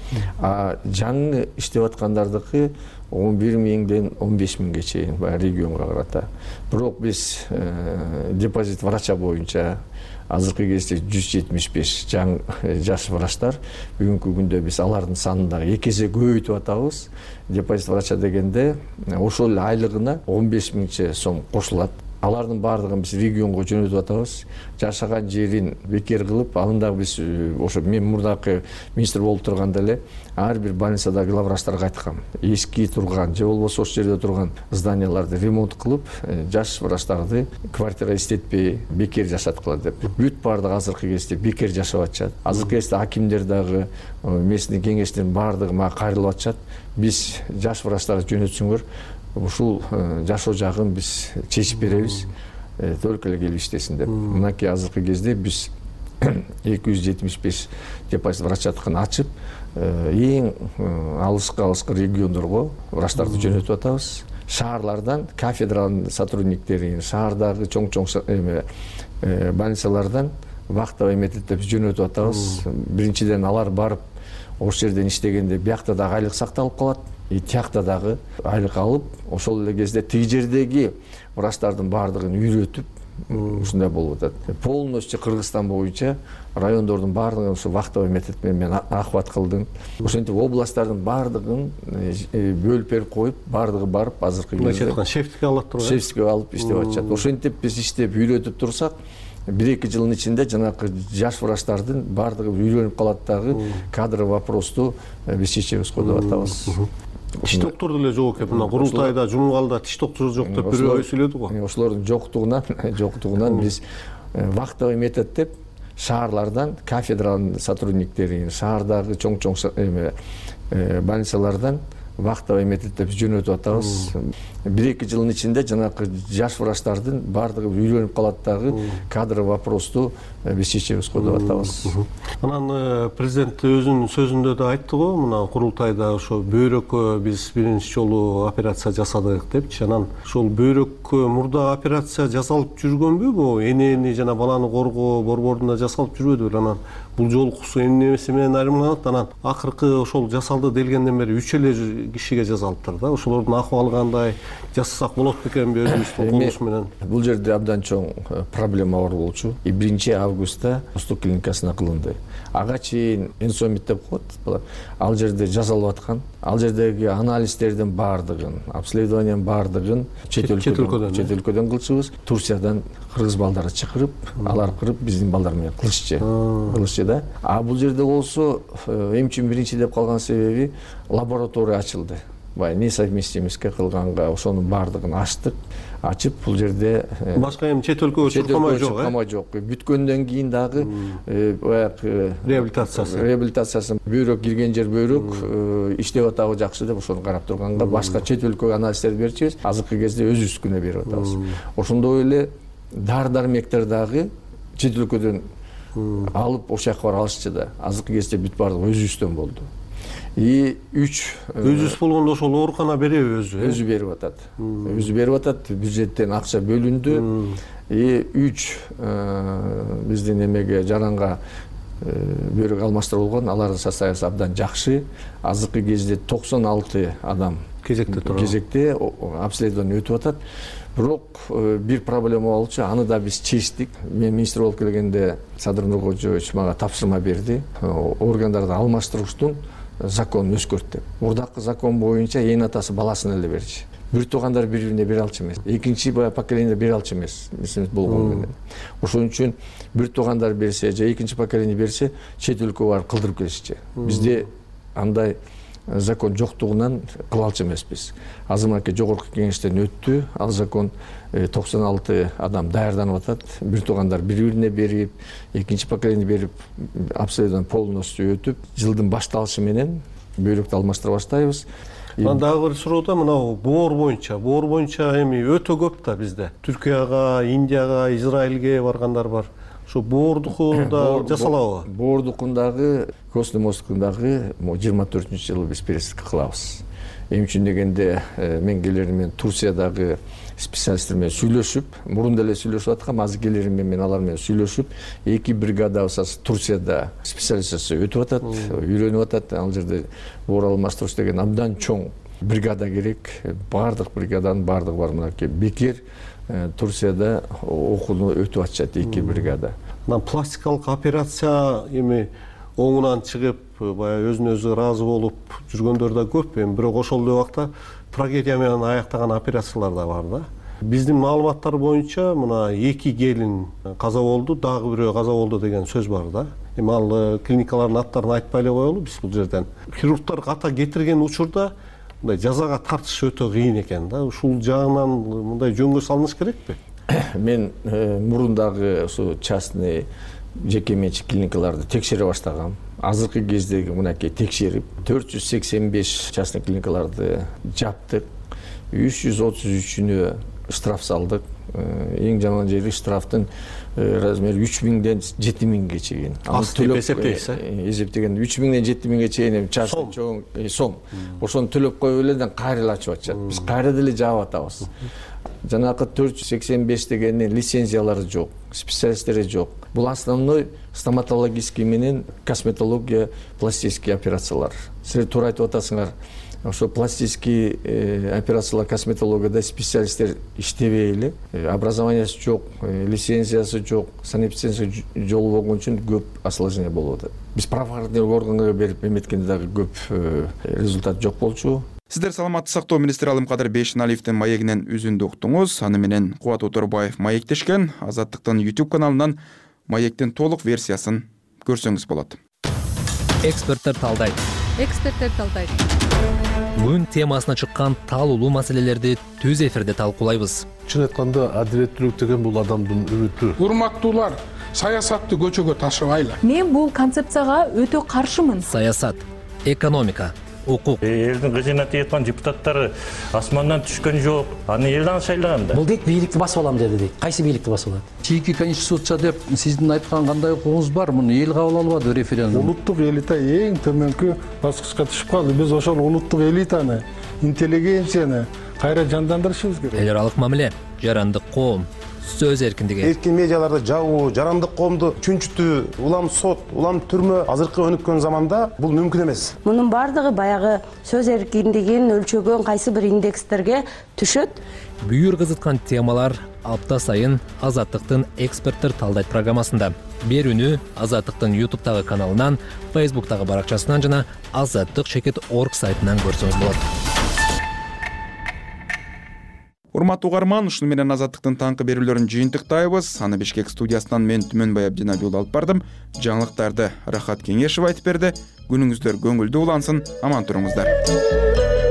А жаңы иштеп аткандардыкы он бир миңден он беш миңге чейин регионго карата. Бирок биз депозит врача боюнча азыркы кезде жүз жетимиш беш жаңы жаш врачтар, бүгүнкү күндө биз алардын санын дагы эки эсе көбөйтүп атабыз. Депозит врача дегенде ошол айлыгына он беш миңче сом кошулат. Алардын баардыгын биз регионго жөнөтүп атабыз. Жашаган жерин бекер кылып, анда биз ошо мен мурдакы министр болуп турганда эле ар бир больницада главврачтарга айткам. Эски турган же болбосо ошол жерде турган зданияларды ремонт кылып, жаш врачтарды квартира иштетпей бекер жашаткыла деп. Бүт баардыгы азыркы кезде бекер жашап атышат. Азыркы кезде акимдер дагы, местный кеңештин баардыгы мага кайрылып атышат. Биз жаш врачтарды жөнөтсүңөр, ушул жашоо жагын биз чечип беребиз, только эле келип иштесин деп. Мынакей азыркы кезде биз эки жүз жетимиш беш депозит врачатканы ачып, эң алыскы алыскы региондорго врачтарды жөнөтүп атабыз. Шаарлардан кафедралын сотрудниктерин, шаардагы чоң-чоң эме больницалардан вахтовый методдо биз жөнөтүп атабыз. Биринчиден алар барып ошол жерден иштегенде биякта дагы айлык сакталып калат. И тиякта дагы айлык алып, ошол эле кезде тиги жердеги врачтардын баардыгын үйрөтүп, ушундай болуп атат. Полностью Кыргызстан боюнча райондордун баардыгын ушу вахтовый метод менен охват кылдым. Ошентип областтардын баардыгын бөлүп берип коюп, баардыгы барып азыркы кезде шефтикке алып турган. Шефтикке алып иштеп атышат. Ошентип биз иштеп үйрөтүп турсак, бир-эки жылдын ичинде жанагы жаш врачтардын баардыгы үйрөнүп калат дагы, кадровый вопросту биз чечебиз го деп атабыз. Тиш доктор деле жок экен. Мына курултайда жумгалда тиш доктору жок деп бирөө сүйлөдү го. Ошолордун жоктугунан, жоктугунан биз вахтовый метод деп шаарлардан кафедралын сотрудниктерин, шаардагы чоң-чоң эме больницалардан убактыбай эметет деп жөнөтүп атабыз. бир эки жылдын ичинде жанагы жаш врачтардын баардыгы үйлөнүп калат дагы кадр вопросту биз чечебиз го деп атабыз. Анан президент өзүнүн сөзүндө да айтты го, мына курултайда ошо бөйрөккө биз биринчи жолу операция жасадык депчи. Анан ошол бөйрөккө мурда операция жасалып жүргөнбү? Бу энени жана баланы коргоо борборунда жасалып жүрбөдүбү? Анан бул жолкусу эмнеси менен айырмаланат? Анан акыркы ошол жасалды делгенден бери үч эле кишиге жасалыптыр да. Ошолордун акыбалы кандай? Жасасак болот бекенби өзүбүздүн колубуз менен? Бул жерде абдан чоң проблема бар болчу. биринчи августта Восток клиникасына кылынды. Ага чейин инсомит деп коет. Ал жерде жасалып аткан, ал жердеги анализдердин баардыгын, обследованиянын баардыгын чет өлкөдөн чет өлкөдөн кылчубуз. Турциядан кыргыз балдарды чакырып, алар кырып биздин балдар менен кылышчы. Кылышчы да. А бул жерде болсо эмчи биринчи деп калган себеби лаборатория ачылды. Бай несовместимостьке кылганга ошонун баардыгын ачтык. Ачып бул жерде башка эми чет өлкөгө чыккама жок, э? Чыккама жок. Бүткөндөн кийин дагы баягы реабилитациясы. Реабилитациясы бөйрөк кирген жер бөйрөк иштеп атабы жакшы деп ошону карап турганга башка чет өлкөгө анализдерди берчүбүз. Азыркы кезде өзүбүз күнө берип атабыз. Ошондой эле дары-дармектер дагы чет өлкөдөн алып ошол жака барып алышчы да. Азыркы кезде бүт баардыгы өзүбүздөн болду. И үч өзүбүз болгондо ошол оорукана береби өзү? Өзү берип атат. Өзү берип атат. Бюджеттен акча бөлүндү. И үч биздин эмеге жаранга бөйрөк алмаштырылган, алардын состояниясы абдан жакшы. Азыркы кезде токсон алты адам кезекте турат. Кезекте обследование өтүп атат. Бирок бир проблема болчу, аны да биз чечтик. Мен министр болуп келгенде Садыр Нуркожоевич мага тапшырма берди. Органдарды алмаштырыштын законун өзгөрт деп. Мурдакы закон боюнча эң атасы баласын эле берчү. Бир туугандар бири-бирине бере алчу эмес. Экинчи поколение бере алчу эмес. Мисалы болгон менен. Ошон үчүн бир туугандар берсе же экинчи поколение берсе, чет өлкөгө барып кылдырып келишчи. Бизде андай закон жоктугунан кыла алчу эмеспиз. Азыркы жогорку кеңештен өттү. Ал закон токсон алты адам даярданып атат. Бир туугандар бири-бирине берип, экинчи поколение берип, обследование полностью өтүп, жылдын башталышы менен бөйрөктү алмаштыра баштайбыз. Анан дагы бир суроо да, мына боор боюнча, боор боюнча эми өтө көп да бизде. Түркияга, Индияга, Израилге баргандар бар. Ошо боордуку да жасалабы? Боордукундагы, костный мозгундагы жыйырма төртүнчү жылы биз пересадка кылабыз. Эми үчүн дегенде мен келерим менен Турциядагы специалисттер менен сүйлөшүп, мурун деле сүйлөшүп аткам, азыр келерим менен алар менен сүйлөшүп, эки бригадабыз Турцияда специализация өтүп атат, үйрөнүп атат. Ал жерде боор алмаштырыш деген абдан чоң бригада керек. Бардык бригаданын бардыгы бар. Мынакей бекер Турцияда окууну өтүп атышат эки бригада. Мына пластикалык операция эми оңунан чыгып, баягы өзүнө өзү ыраазы болуп жүргөндөр да көп. Эми бирок ошол эле убакта трагедия менен аяктаган операциялар да бар да. Биздин маалыматтар боюнча мына эки келин каза болду, дагы бирөө каза болду деген сөз бар да. Эми ал клиникалардын аттарын айтпай эле коелу биз бул жерден. Хирургдар ката кетирген учурда мындай жазага тартыш өтө кыйын экен да. Ушул жагынан мындай жөнгө салыныш керекпи? Мен мурундагы ошо частный жеке менчик клиникаларды текшере баштагам. Азыркы кездеги мынакей текшерип төрт жүз сексен беш частный клиникаларды жаптык. үч жүз отуз үчүнө штраф салдык. Эң жаман жери штрафтын размери үч миңден жети миңге чейин. Аны төлөп эсептейсиз, э? Эсептегенде үч миңден жети миңге чейин частный чоң сом. Ошону төлөп коюп эле кайра эле ачып атышат. Биз кайра деле жаап атабыз. Жанагы төрт жүз сексен беш дегендин лицензиялары жок, специалисттери жок. Бул основной стоматологический менен косметология, пластический операциялар. Силер туура айтып атасыңар. Ошо пластический операциялар, косметологияда специалисттер иштебей эле, образованиясы жок, лицензиясы жок, санэпидемия жолу болгон үчүн көп осложнение болуп атат. Биз правоохранительный органга берип эметкенде дагы көп результат жок болчу. Сиздер саламаттык сактоо министри Алымкадыр Бейшеналиевдин маегинен үзүндү уктуңуз. Аны менен Кубат Оторбаев маектешкен. Азаттыктын YouTube каналынан маектин толук версиясын көрсөңүз болот. Эксперттер талдайт. Эксперттер талдайт. Күн темасына чыккан таалуулуу маселелерди түз эфирде талкуулайбыз. Чын айтканда, адилеттүүлүк деген бул адамдын үмүтү. Урматтуулар, саясатты көчөгө ташыбайлы. Мен бул концепцияга өтө каршымын. Саясат, экономика, укук. Элдин кызына тиеткан депутаттары асмандан түшкөн жок. Аны элдин шайлаган да. Бул дейт бийликти басып алам деди дейт. Кайсы бийликти басып алат? чийки конституция деп сиздин айткан кандай укугуңуз бар? Муну эл кабыл албады референдум. Улуттук элита эң төмөнкү баскычка түшүп калды. Биз ошол улуттук элитаны, интеллигенцияны кайра жандандырышыбыз керек. Эл аралык мамиле, жарандык коом, сөз эркиндиги. Эркин медиаларды жабуу, жарандык коомду чүнчүтүү, улам сот, улам түрмө азыркы өнүккөн заманда бул мүмкүн эмес. Мунун бардыгы баягы сөз эркиндигин өлчөгөн кайсы бир индекстерге түшөт. Бүйүр кызыткан темалар апта сайын Азаттыктын эксперттер талдайт программасында. Берүүнү Азаттыктын ютубтагы каналынан, фейсбуктагы баракчасынан жана азаттык чекит точка орг сайтынан көрсөңүз болот. Урматтуу угарман, ушуну менен Азаттыктын таңкы берүүлөрүн жыйынтыктайбыз. Аны Бишкек студиясынан мен Түмөнбай Абдинабиулы алып бардым. Жаңылыктарды Рахат Кеңешев айтып берди. Күнүңүздөр көңүлдүү улансын, аман туруңуздар.